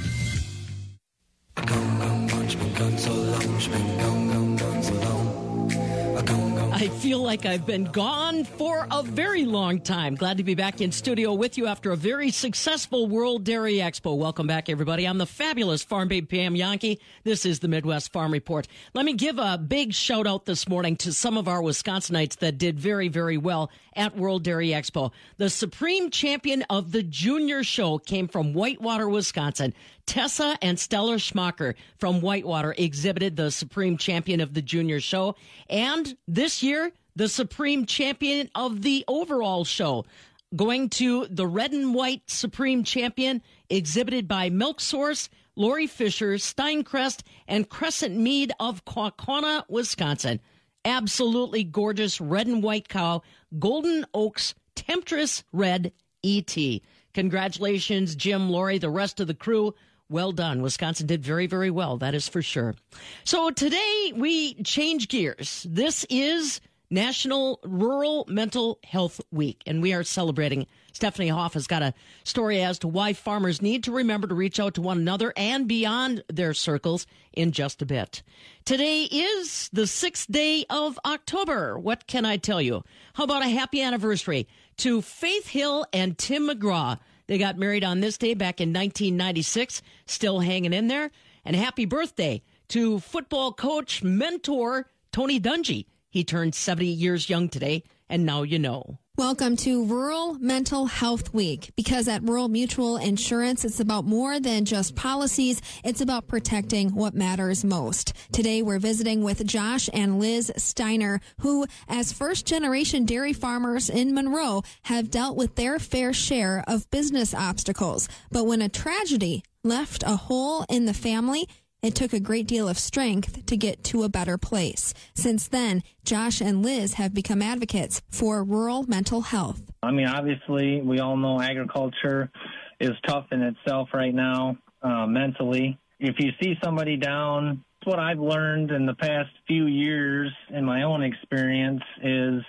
S4: I feel like I've been gone for a very long time. Glad to be back in studio with you after a very successful World Dairy Expo. Welcome back, everybody. I'm the fabulous Farm Babe Pam Yankee. This is the Midwest Farm Report. Let me give a big shout out this morning to some of our Wisconsinites that did very, very well at World Dairy Expo. The supreme champion of the junior show came from Whitewater, Wisconsin. Tessa and Stella Schmacher from Whitewater exhibited the supreme champion of the junior show. And this year, the supreme champion of the overall show, going to the red and white supreme champion exhibited by Milk Source, Lori Fisher, Steincrest, and Crescent Mead of Quaquana, Wisconsin. Absolutely gorgeous red and white cow, Golden Oaks Temptress Red E T. Congratulations, Jim, Lori, the rest of the crew. Well done. Wisconsin did very, very well. That is for sure. So today we change gears. This is National Rural Mental Health Week, and we are celebrating. Stephanie Hoff has got a story as to why farmers need to remember to reach out to one another and beyond their circles in just a bit. Today is the sixth day of October. What can I tell you? How about a happy anniversary to Faith Hill and Tim McGraw? They got married on this day back in nineteen ninety-six, still hanging in there. And happy birthday to football coach, mentor, Tony Dungy. He turned seventy years young today, and now you know.
S3: Welcome to Rural Mental Health Week, because at Rural Mutual Insurance, it's about more than just policies. It's about protecting what matters most. Today, we're visiting with Josh and Liz Steiner, who, as first-generation dairy farmers in Monroe, have dealt with their fair share of business obstacles. But when a tragedy left a hole in the family, it took a great deal of strength to get to a better place. Since then, Josh and Liz have become advocates for rural mental health.
S5: I mean, obviously, we all know agriculture is tough in itself right now, uh, mentally. If you see somebody down, what I've learned in the past few years in my own experience is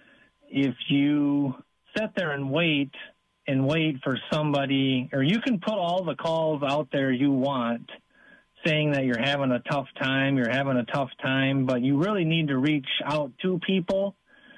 S5: if you sit there and wait and wait for somebody, or you can put all the calls out there you want, saying that you're having a tough time, you're having a tough time, but you really need to reach out to people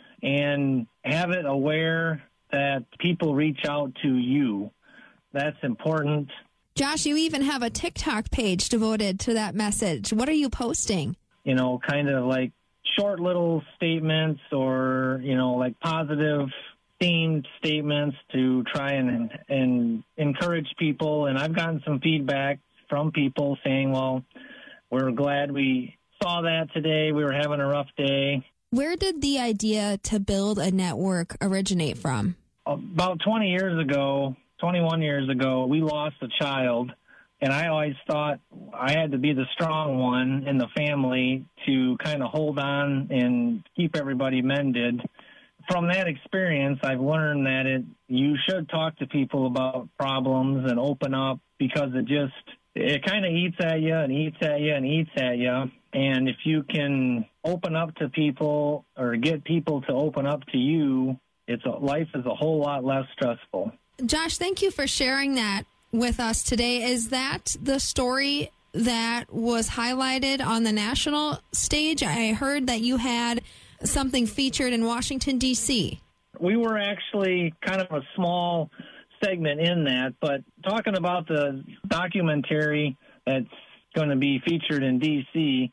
S5: and have it aware that people reach out to you. That's important.
S3: Josh, you even have a TikTok page devoted to that message. What are you posting?
S5: You know, kind of like short little statements, or, you know, like positive themed statements to try and, and encourage people. And I've gotten some feedback from people saying, well, we're glad we saw that today. We were having a rough day.
S3: Where did the idea to build a network originate from?
S5: About twenty years ago, twenty-one years ago, we lost a child, and I always thought I had to be the strong one in the family to kind of hold on and keep everybody mended. From that experience, I've learned that it you should talk to people about problems and open up, because it just it kind of eats at you and eats at you and eats at you. And if you can open up to people, or get people to open up to you, it's a, life is a whole lot less stressful.
S3: Josh, thank you for sharing that with us today. Is that the story that was highlighted on the national stage? I heard that you had something featured in Washington, D C.
S5: We were actually kind of a small segment in that, but talking about the documentary that's going to be featured in D C,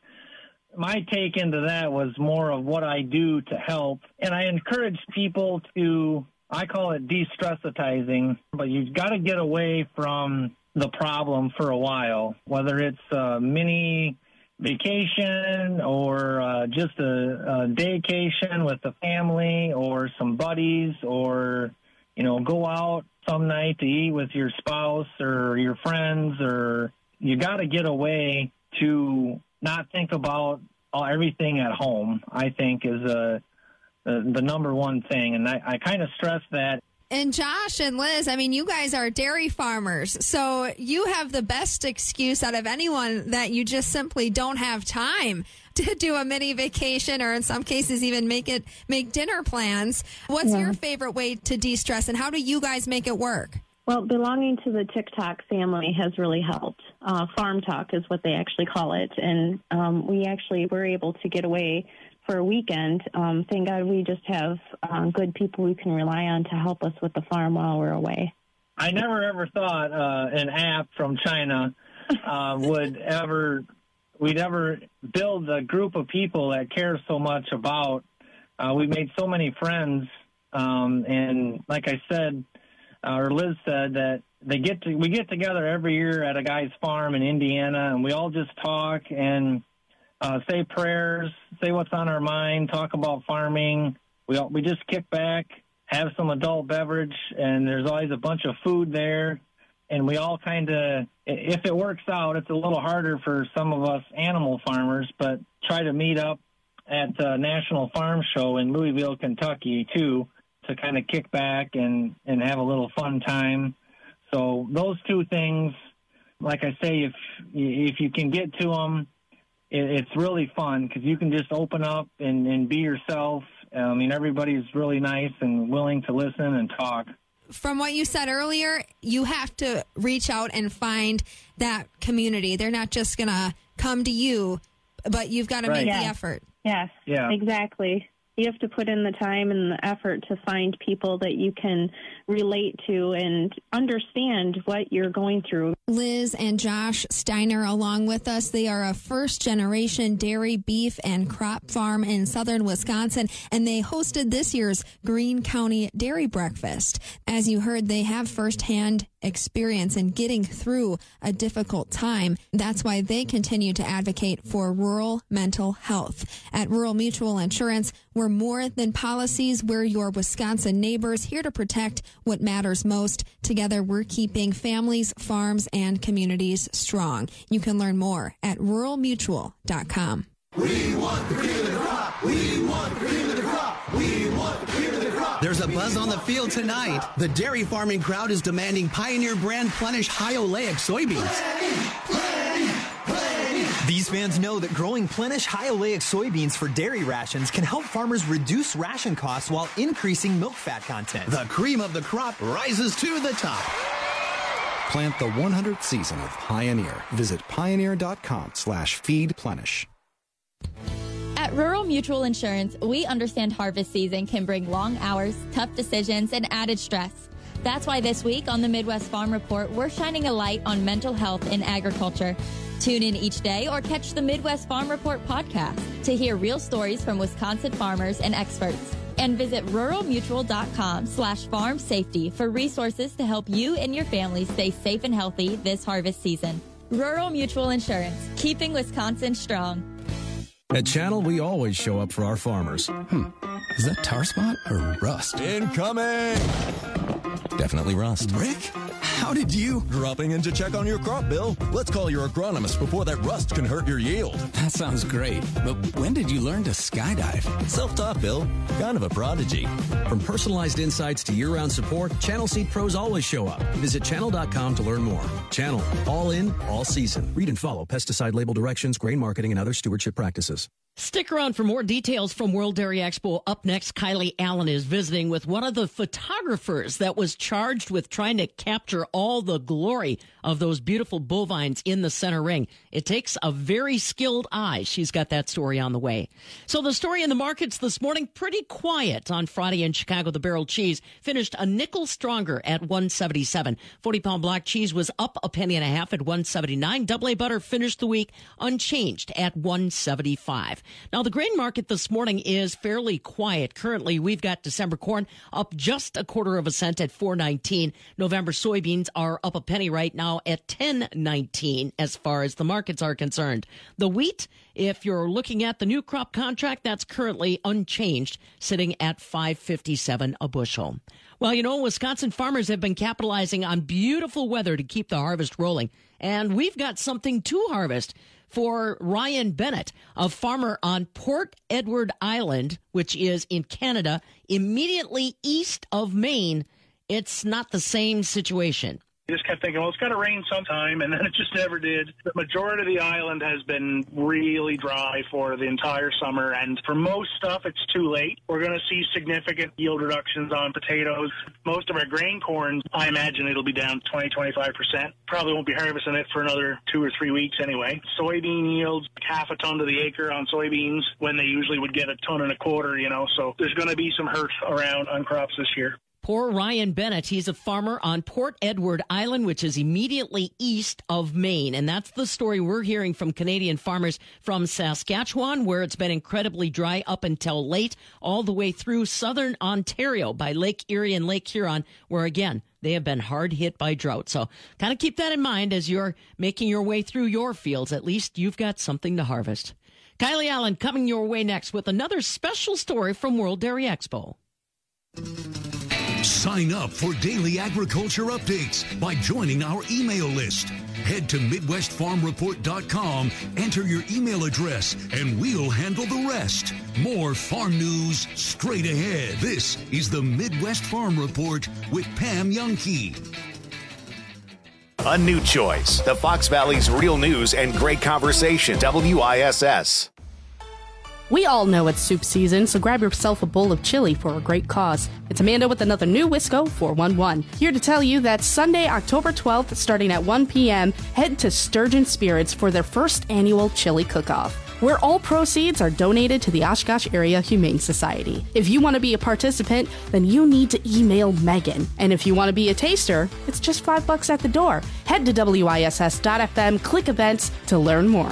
S5: my take into that was more of what I do to help. And I encourage people to, I call it de-stressitizing, but you've got to get away from the problem for a while, whether it's a mini vacation or uh, just a, a daycation with the family or some buddies, or, you know, go out some night to eat with your spouse or your friends, or you got to get away to not think about all, everything at home, I think is a, the, the number one thing. And I, I kind of stress that.
S3: And Josh and Liz, I mean, you guys are dairy farmers, so you have the best excuse out of anyone that you just simply don't have time to do a mini vacation, or in some cases even make it make dinner plans. What's
S8: Yeah.
S3: your favorite way to de-stress, and how do you guys make it work?
S8: Well, belonging to the TikTok family has really helped. Uh, Farm Talk is what they actually call it. And um, we actually were able to get away for a weekend. Um, thank God we just have uh, good people we can rely on to help us with the farm while we're away.
S5: I never ever thought uh, an app from China uh, would ever, we'd ever build a group of people that care so much about. Uh, we made so many friends, um, and like I said, uh, or Liz said, that they get to, we get together every year at a guy's farm in Indiana, and we all just talk and uh, say prayers, say what's on our mind, talk about farming. We all, we just kick back, have some adult beverage, and there's always a bunch of food there. And we all kind of, if it works out, it's a little harder for some of us animal farmers, but try to meet up at the National Farm Show in Louisville, Kentucky, too, to kind of kick back and, and have a little fun time. So those two things, like I say, if if you can get to them, it, it's really fun because you can just open up and, and be yourself. I mean, everybody's really nice and willing to listen and talk.
S3: From what you said earlier, you have to reach out and find that community. They're not just going to come to you, but you've got to
S8: Right.
S3: make
S8: Yes.
S3: the effort.
S8: Yes,
S5: Yeah.
S8: exactly. You have to put in the time and the effort to find people that you can relate to and understand what you're going through.
S3: Liz and Josh Steiner along with us. They are a first-generation dairy, beef, and crop farm in southern Wisconsin, and they hosted this year's Greene County Dairy Breakfast. As you heard, they have firsthand experience in getting through a difficult time. That's why they continue to advocate for rural mental health. At Rural Mutual Insurance, we're more than policies. We're your Wisconsin neighbors, here to protect what matters most. Together, we're keeping families, farms, and communities strong. You can learn more at rural mutual dot com.
S17: We want the cream of the crop. We want the cream of the crop. We want the cream of the crop.
S18: There's a buzz on the field tonight. The dairy farming crowd is demanding Pioneer brand Plenish high oleic soybeans.
S19: These fans know that growing Plenish high oleic soybeans for dairy rations can help farmers reduce ration costs while increasing milk fat content.
S18: The cream of the crop rises to the top.
S22: Plant the one hundredth season of Pioneer. Visit pioneer.com slash feed Plenish.
S24: At Rural Mutual Insurance, we understand harvest season can bring long hours, tough decisions, and added stress. That's why this week on the Midwest Farm Report, we're shining a light on mental health in agriculture. Tune in each day or catch the Midwest Farm Report podcast to hear real stories from Wisconsin farmers and experts. And visit rural mutual dot com slash farm safety for resources to help you and your family stay safe and healthy this harvest season. Rural Mutual Insurance, keeping Wisconsin strong.
S25: At Channel, we always show up for our farmers. Hmm. Is that tar spot or rust? Incoming! Definitely rust.
S26: Rick, how did you... Dropping in to check on your crop, Bill. Let's call your agronomist before that rust can hurt your yield.
S25: That sounds great. But when did you learn to skydive?
S26: Self-taught, Bill. Kind of a prodigy.
S27: From personalized insights to year-round support, Channel Seed pros always show up. Visit channel dot com to learn more. Channel. All in, all season. Read and follow pesticide label directions, grain marketing, and other stewardship practices.
S4: Stick around for more details from World Dairy Expo. Up next, Kylie Allen is visiting with one of the photographers that was charged with trying to capture all the glory of those beautiful bovines in the center ring. It takes a very skilled eye. She's got that story on the way. So the story in the markets this morning, pretty quiet on Friday in Chicago. The barrel cheese finished a nickel stronger at one seventy-seven. forty-pound block cheese was up a penny and a half at one seventy-nine. Double A butter finished the week unchanged at one seventy-five. Now, the grain market this morning is fairly quiet. Currently, we've got December corn up just a quarter of a cent at four nineteen. November soybeans are up a penny right now at ten nineteen as far as the markets are concerned. The wheat, if you're looking at the new crop contract, that's currently unchanged, sitting at five fifty-seven a bushel. Well, you know, Wisconsin farmers have been capitalizing on beautiful weather to keep the harvest rolling, and we've got something to harvest for Ryan Bennett, a farmer on Port Edward Island, which is in Canada, immediately east of Maine. It's not the same situation.
S7: You just kept thinking, well, it's got to rain sometime, and then it just never did. The majority of the island has been really dry for the entire summer, and for most stuff, it's too late. We're going to see significant yield reductions on potatoes. Most of our grain corn, I imagine it'll be down twenty, twenty-five percent. Probably won't be harvesting it for another two or three weeks anyway. Soybean yields, half a ton to the acre on soybeans when they usually would get a ton and a quarter, you know, so there's going to be some hurt around on crops this year.
S4: Poor Ryan Bennett. He's a farmer on Port Edward Island, which is immediately east of Maine. And that's the story we're hearing from Canadian farmers from Saskatchewan, where it's been incredibly dry up until late, all the way through southern Ontario by Lake Erie and Lake Huron, where, again, they have been hard hit by drought. So kind of keep that in mind as you're making your way through your fields. At least you've got something to harvest. Kylie Allen coming your way next with another special story from World Dairy Expo.
S15: Sign up for daily agriculture updates by joining our email list. Head to Midwest Farm Report dot com, enter your email address, and we'll handle the rest. More farm news straight ahead. This is the Midwest Farm Report with Pam Youngkey.
S1: A new choice. The Fox Valley's real news and great conversation. W I S S.
S9: We all know it's soup season, so grab yourself a bowl of chili for a great cause. It's Amanda with another new Wisco four one one. Here to tell you that Sunday, October twelfth, starting at one p.m., head to Sturgeon Spirits for their first annual chili cook-off, where all proceeds are donated to the Oshkosh Area Humane Society. If you want to be a participant, then you need to email Megan. And if you want to be a taster, it's just five bucks at the door. Head to W I S S dot F M, click events to learn more.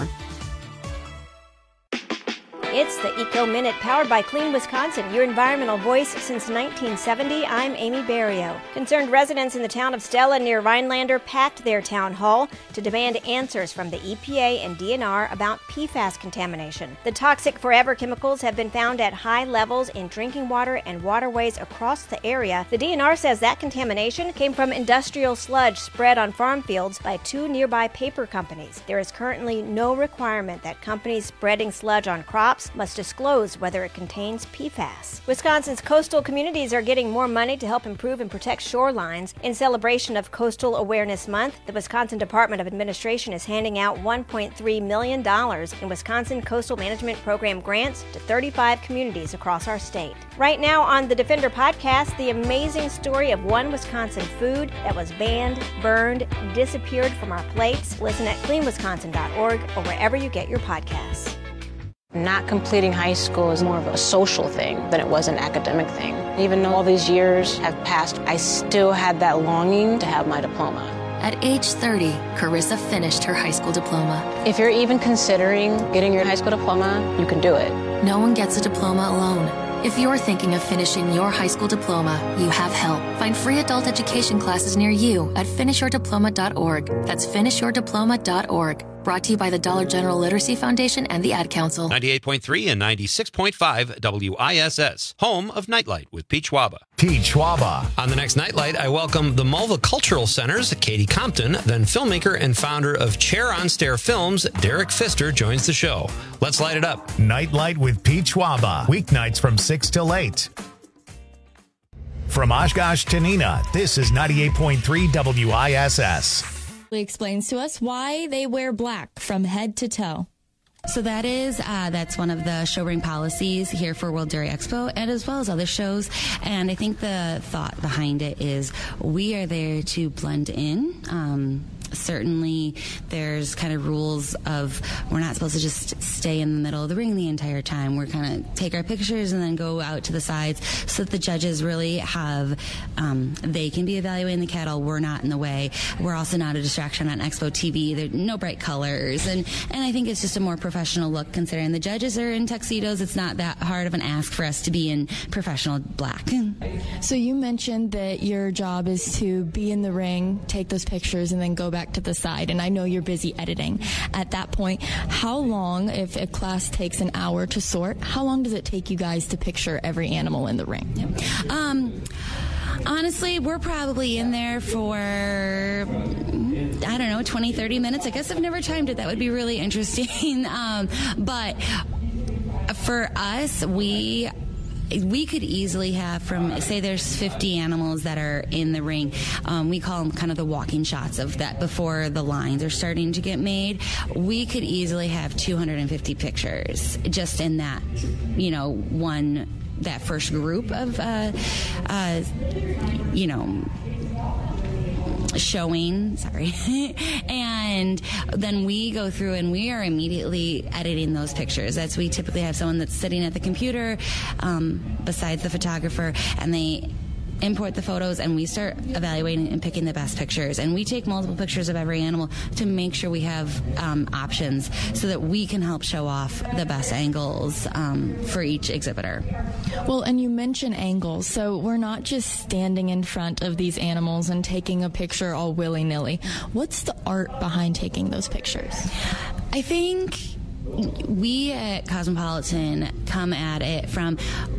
S10: It's the Eco Minute, powered by Clean Wisconsin, your environmental voice since nineteen seventy. I'm Amy Barrio. Concerned residents in the town of Stella near Rhinelander packed their town hall to demand answers from the E P A and D N R about P FAS contamination. The toxic forever chemicals have been found at high levels in drinking water and waterways across the area. The D N R says that contamination came from industrial sludge spread on farm fields by two nearby paper companies. There is currently no requirement that companies spreading sludge on crops must disclose whether it contains P FAS. Wisconsin's coastal communities are getting more money to help improve and protect shorelines. In celebration of Coastal Awareness Month, the Wisconsin Department of Administration is handing out one point three million dollars in Wisconsin Coastal Management Program grants to thirty-five communities across our state. Right now on the Defender podcast, the amazing story of one Wisconsin food that was banned, burned, disappeared from our plates. Listen at clean wisconsin dot org or wherever you get your podcasts.
S11: Not completing high school is more of a social thing than it was an academic thing. Even though all these years have passed, I still had that longing to have my diploma.
S12: At age thirty, Carissa finished her high school diploma.
S11: If you're even considering getting your high school diploma, you can do it.
S12: No one gets a diploma alone. If you're thinking of finishing your high school diploma, you have help. Find free adult education classes near you at finish your diploma dot org. That's finish your diploma dot org. Brought to you by the Dollar General Literacy Foundation and the Ad Council.
S14: ninety-eight point three and ninety-six point five W I S S, home of Nightlight with Pete Schwaba.
S1: Pete Schwaba.
S14: On the next Nightlight, I welcome the Mulva Cultural Center's Katie Compton, then filmmaker and founder of Chair on Stair Films, Derek Pfister, joins the show. Let's light it up.
S1: Nightlight with Pete Schwaba. Weeknights from six till eight. From Oshkosh to Neenah, this is ninety-eight point three W I S S.
S16: Explains to us why they wear black from head to toe.
S2: So that is, uh, that's one of the show ring policies here for World Dairy Expo, and as well as other shows. And I think the thought behind it is we are there to blend in. Um, Certainly, there's kind of rules of we're not supposed to just stay in the middle of the ring the entire time. We're kind of take our pictures and then go out to the sides so that the judges really have, um, they can be evaluating the cattle. We're not in the way. We're also not a distraction on Expo T V. There are no bright colors. And, and I think it's just a more professional look considering the judges are in tuxedos. It's not that hard of an ask for us to be in professional black.
S24: So you mentioned that your job is to be in the ring, take those pictures, and then go back to the side, and I know you're busy editing. At that point, how long, if a class takes an hour to sort, how long does it take you guys to picture every animal in the ring?
S2: Um, honestly, we're probably in there for, I don't know, twenty, thirty minutes. I guess I've never timed it. That would be really interesting. um, but for us, we... We could easily have from, say there's fifty animals that are in the ring. Um, we call them kind of the walking shots of that before the lines are starting to get made. We could easily have two hundred fifty pictures just in that, you know, one, that first group of, uh, uh, you know, showing, sorry, and then we go through and we are immediately editing those pictures. That's, we typically have someone that's sitting at the computer um, besides the photographer, and they import the photos, and we start evaluating and picking the best pictures. And we take multiple pictures of every animal to make sure we have um, options so that we can help show off the best angles um, for each exhibitor.
S24: Well, and you mentioned angles, so we're not just standing in front of these animals and taking a picture all willy-nilly. What's the art behind taking those pictures?
S2: I think we at Cosmopolitan come at it from,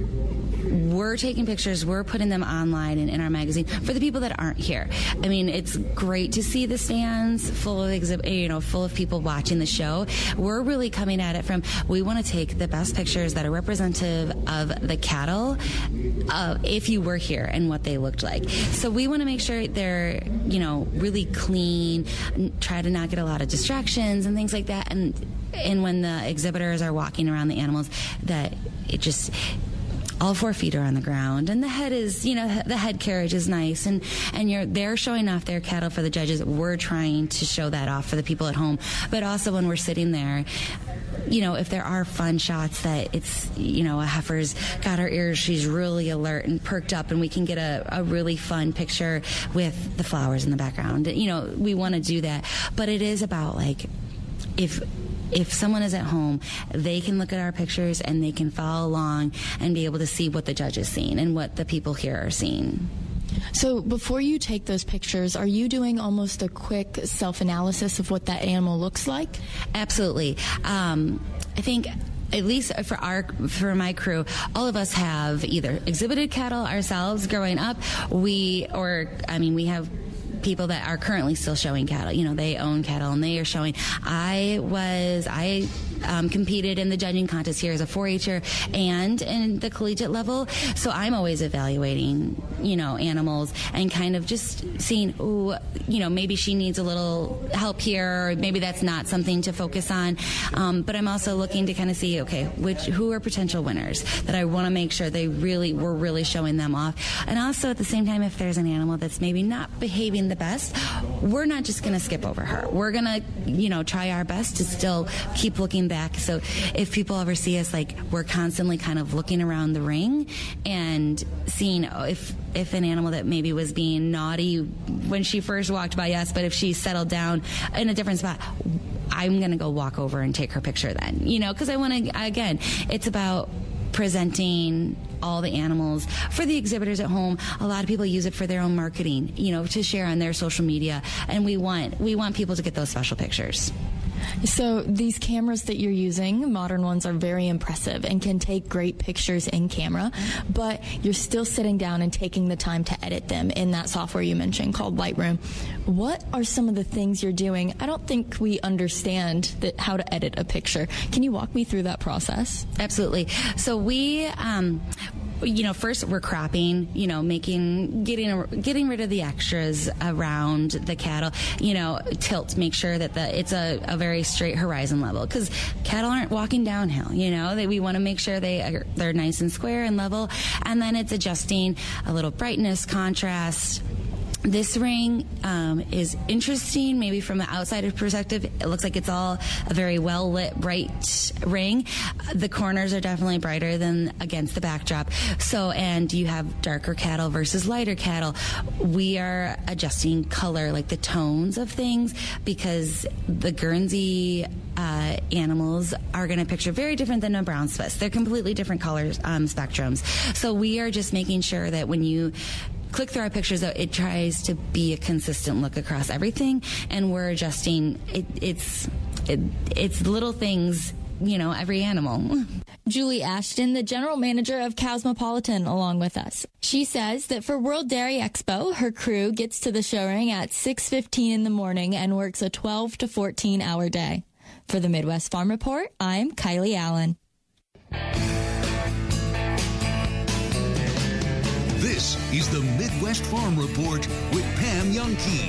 S2: we're taking pictures, we're putting them online and in our magazine for the people that aren't here. I mean, it's great to see the stands full of exhibit, you know, full of people watching the show. We're really coming at it from, we want to take the best pictures that are representative of the cattle, uh, if you were here, and what they looked like. So we want to make sure they're, you know, really clean, try to not get a lot of distractions and things like that. And and when the exhibitors are walking around the animals, that it just, all four feet are on the ground, and the head is, you know, the head carriage is nice, and and you're they're showing off their cattle for the judges. We're trying to show that off for the people at home, but also when we're sitting there, you know, if there are fun shots that it's, you know, a heifer's got her ears, she's really alert and perked up, and we can get a, a really fun picture with the flowers in the background. You know, we want to do that, but it is about, like, if if someone is at home, they can look at our pictures and they can follow along and be able to see what the judge is seeing and what the people here are seeing.
S24: So before you take those pictures, are you doing almost a quick self-analysis of what that animal looks like?
S2: Absolutely. Um, I think at least for our, for my crew, all of us have either exhibited cattle ourselves growing up, we, or, I mean, we have people that are currently still showing cattle. You know, they own cattle and they are showing. I was, I um, competed in the judging contest here as a four-H'er and in the collegiate level. So I'm always evaluating, you know, animals and kind of just seeing, oh, you know, maybe she needs a little help here, or maybe that's not something to focus on. Um, but I'm also looking to kind of see, okay, which, who are potential winners that I want to make sure they really, we're really showing them off. And also at the same time, if there's an animal that's maybe not behaving the best, we're not just going to skip over her. We're going to, you know, try our best to still keep looking back. So if people ever see us, like, we're constantly kind of looking around the ring and seeing if if an animal that maybe was being naughty when she first walked by us, but if she settled down in a different spot, I'm going to go walk over and take her picture then, you know, because I want to, again, it's about presenting all the animals for the exhibitors at home. A lot of people use it for their own marketing, you know, to share on their social media, and we want we want people to get those special pictures.
S24: So these cameras that you're using, modern ones, are very impressive and can take great pictures in camera, but you're still sitting down and taking the time to edit them in that software you mentioned called Lightroom. What are some of the things you're doing? I don't think we understand that how to edit a picture. Can you walk me through that process?
S2: Absolutely. So we... Um, you know, first we're cropping, you know, making, getting, getting rid of the extras around the cattle, you know, tilt, make sure that the, it's a, a very straight horizon level, because cattle aren't walking downhill, you know, they, we want to make sure they are, they're nice and square and level. And then it's adjusting a little brightness, contrast. This ring um, is interesting, maybe from the outsider perspective. It looks like it's all a very well-lit, bright ring. The corners are definitely brighter than against the backdrop. So, and you have darker cattle versus lighter cattle. We are adjusting color, like the tones of things, because the Guernsey uh, animals are going to picture very different than a brown Swiss. They're completely different colors um, spectrums. So we are just making sure that when you click through our pictures, though, it tries to be a consistent look across everything, and we're adjusting. It, it's it, it's little things, you know, every animal.
S24: Julie Ashton, the general manager of Cosmopolitan, along with us. She says that for World Dairy Expo, her crew gets to the show ring at six fifteen in the morning and works a twelve to fourteen hour day. For the Midwest Farm Report, I'm Kylie Allen.
S15: This is the Midwest Farm Report with Pam Youngkey.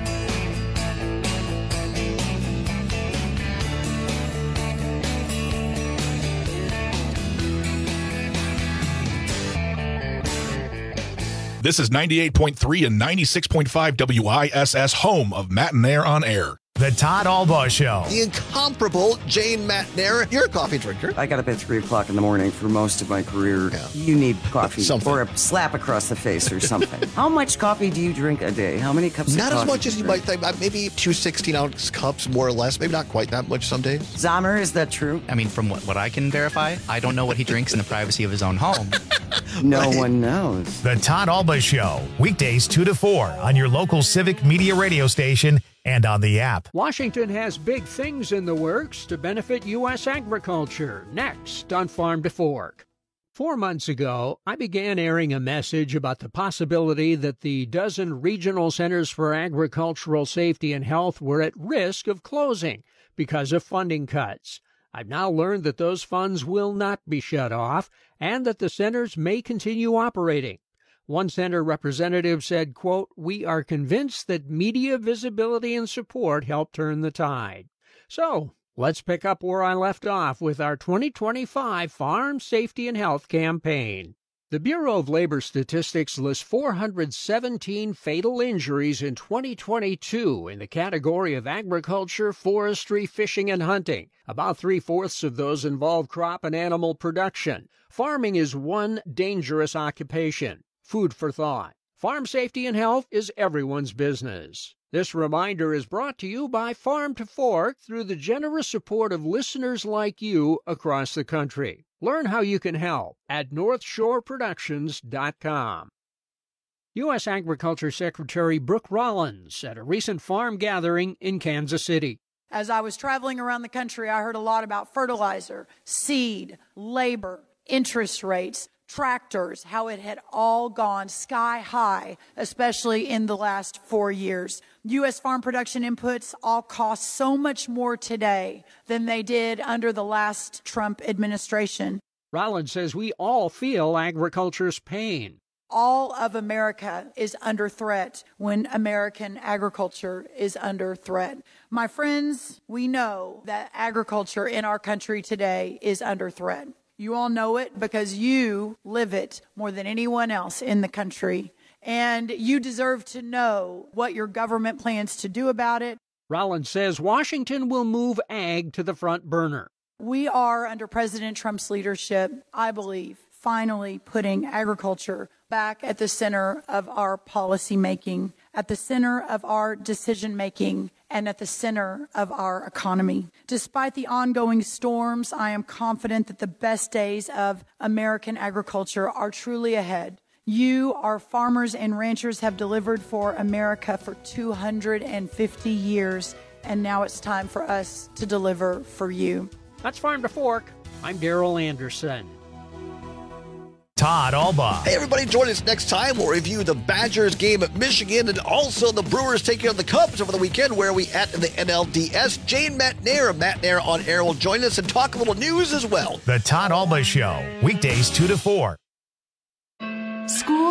S5: This is ninety-eight point three and ninety-six point five W I S S, home of Matt and Nair on Air.
S1: The Todd Albaugh Show.
S6: The incomparable Jane Matt-Nair. You're a coffee drinker.
S13: I got up at three o'clock in the morning for most of my career. Yeah. You need coffee
S6: something.
S13: Or a slap across the face or something. How much coffee do you drink a day? How many cups
S6: not
S13: of coffee?
S6: Not as much as you might think. Maybe two sixteen-ounce cups, more or less. Maybe not quite that much some days.
S13: Zahmer, is that true?
S16: I mean, from what, what I can verify, I don't know what he drinks in the privacy of his own home.
S13: No right. one knows.
S1: The Todd Albaugh Show. Weekdays two to four on your local Civic Media radio station and on the app.
S20: Washington has big things in the works to benefit U S agriculture. Next on Farm to Fork. Four months ago, I began airing a message about the possibility that the dozen regional centers for agricultural safety and health were at risk of closing because of funding cuts. I've now learned that those funds will not be shut off and that the centers may continue operating. One center representative said, quote, "We are convinced that media visibility and support help turn the tide." So let's pick up where I left off with our twenty twenty-five Farm Safety and Health campaign. The Bureau of Labor Statistics lists four hundred seventeen fatal injuries in twenty twenty-two in the category of agriculture, forestry, fishing, and hunting. About three-fourths of those involve crop and animal production. Farming is one dangerous occupation. Food for thought. Farm safety and health is everyone's business. This reminder is brought to you by Farm to Fork through the generous support of listeners like you across the country. Learn how you can help at north shore productions dot com. U S Agriculture Secretary Brooke Rollins at a recent farm gathering in Kansas City.
S21: As I was traveling around the country, I heard a lot about fertilizer, seed, labor, interest rates, tractors, how it had all gone sky high, especially in the last four years. U S farm production inputs all cost so much more today than they did under the last Trump administration.
S20: Rollins says we all feel agriculture's pain.
S21: All of America is under threat when American agriculture is under threat. My friends, we know that agriculture in our country today is under threat. You all know it because you live it more than anyone else in the country. And you deserve to know what your government plans to do about it.
S20: Rollins says Washington will move ag to the front burner.
S21: We are, under President Trump's leadership, I believe, finally putting agriculture back at the center of our policy making, at the center of our decision making, and at the center of our economy. Despite the ongoing storms, I am confident that the best days of American agriculture are truly ahead. You, our farmers and ranchers, have delivered for America for two hundred fifty years, and now it's time for us to deliver for you.
S20: That's Farm to Fork. I'm Daryl Anderson.
S1: Todd Albaugh.
S6: Hey, everybody, join us next time. We'll review the Badgers game at Michigan and also the Brewers taking on the Cubs over the weekend. Where are we at in the N L D S? Jane Matt-Nair of Matt-Nair on Air will join us and talk a little news as well.
S1: The Todd Albaugh Show, weekdays two to four.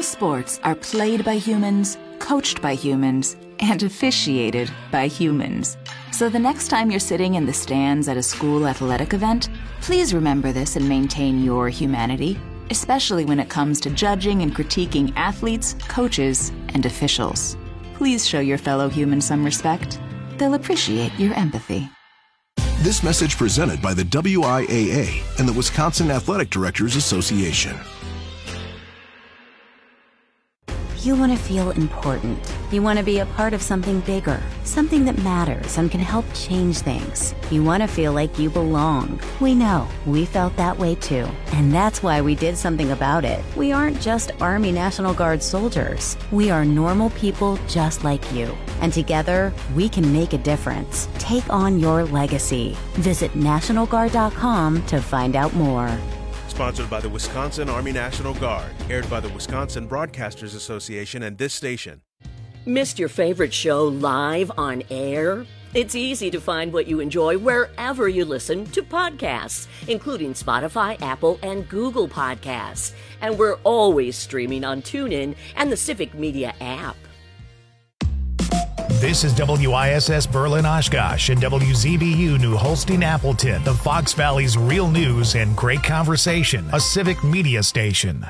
S3: All sports are played by humans, coached by humans, and officiated by humans. So the next time you're sitting in the stands at a school athletic event, please remember this and maintain your humanity, especially when it comes to judging and critiquing athletes, coaches, and officials. Please show your fellow humans some respect. They'll appreciate your empathy.
S8: This message presented by the W I A A and the Wisconsin Athletic Directors Association.
S17: You want to feel important. You want to be a part of something bigger, something that matters and can help change things. You want to feel like you belong. We know. We felt that way too. And that's why we did something about it. We aren't just Army National Guard soldiers. We are normal people just like you. And together, we can make a difference. Take on your legacy. Visit National Guard dot com to find out more.
S18: Sponsored by the Wisconsin Army National Guard. Aired by the Wisconsin Broadcasters Association and this station.
S19: Missed your favorite show live on air? It's easy to find what you enjoy wherever you listen to podcasts, including Spotify, Apple, and Google Podcasts. And we're always streaming on TuneIn and the Civic Media app.
S1: This is W I S S Berlin Oshkosh and W Z B U New Holstein Appleton, the Fox Valley's real news and great conversation, a civic media station.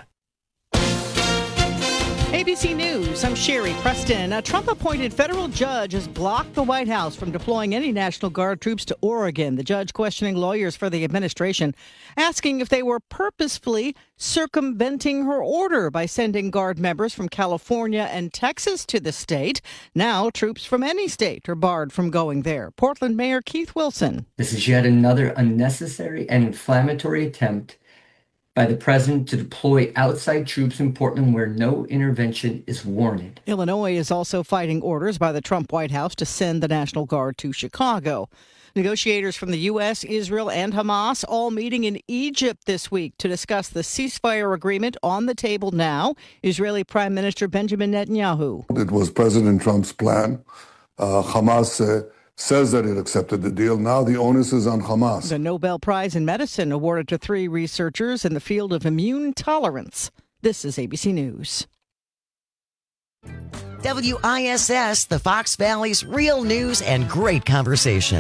S22: A B C News, I'm Sherry Preston. A Trump-appointed federal judge has blocked the White House from deploying any National Guard troops to Oregon. The judge questioning lawyers for the administration, asking if they were purposefully circumventing her order by sending Guard members from California and Texas to the state. Now, troops from any state are barred from going there. Portland Mayor Keith Wilson.
S23: This is yet another unnecessary and inflammatory attempt by the president to deploy outside troops in Portland where no intervention is warranted.
S22: Illinois is also fighting orders by the Trump White House to send the National Guard to Chicago. Negotiators from the U S, Israel, and Hamas all meeting in Egypt this week to discuss the ceasefire agreement on the table now. Israeli Prime Minister Benjamin Netanyahu.
S28: It was President Trump's plan. Uh, Hamas uh, says that it accepted the deal. Now the onus is on Hamas.
S22: The Nobel Prize in Medicine awarded to three researchers in the field of immune tolerance. This is A B C News.
S29: W I S S, the Fox Valley's real news and great conversation.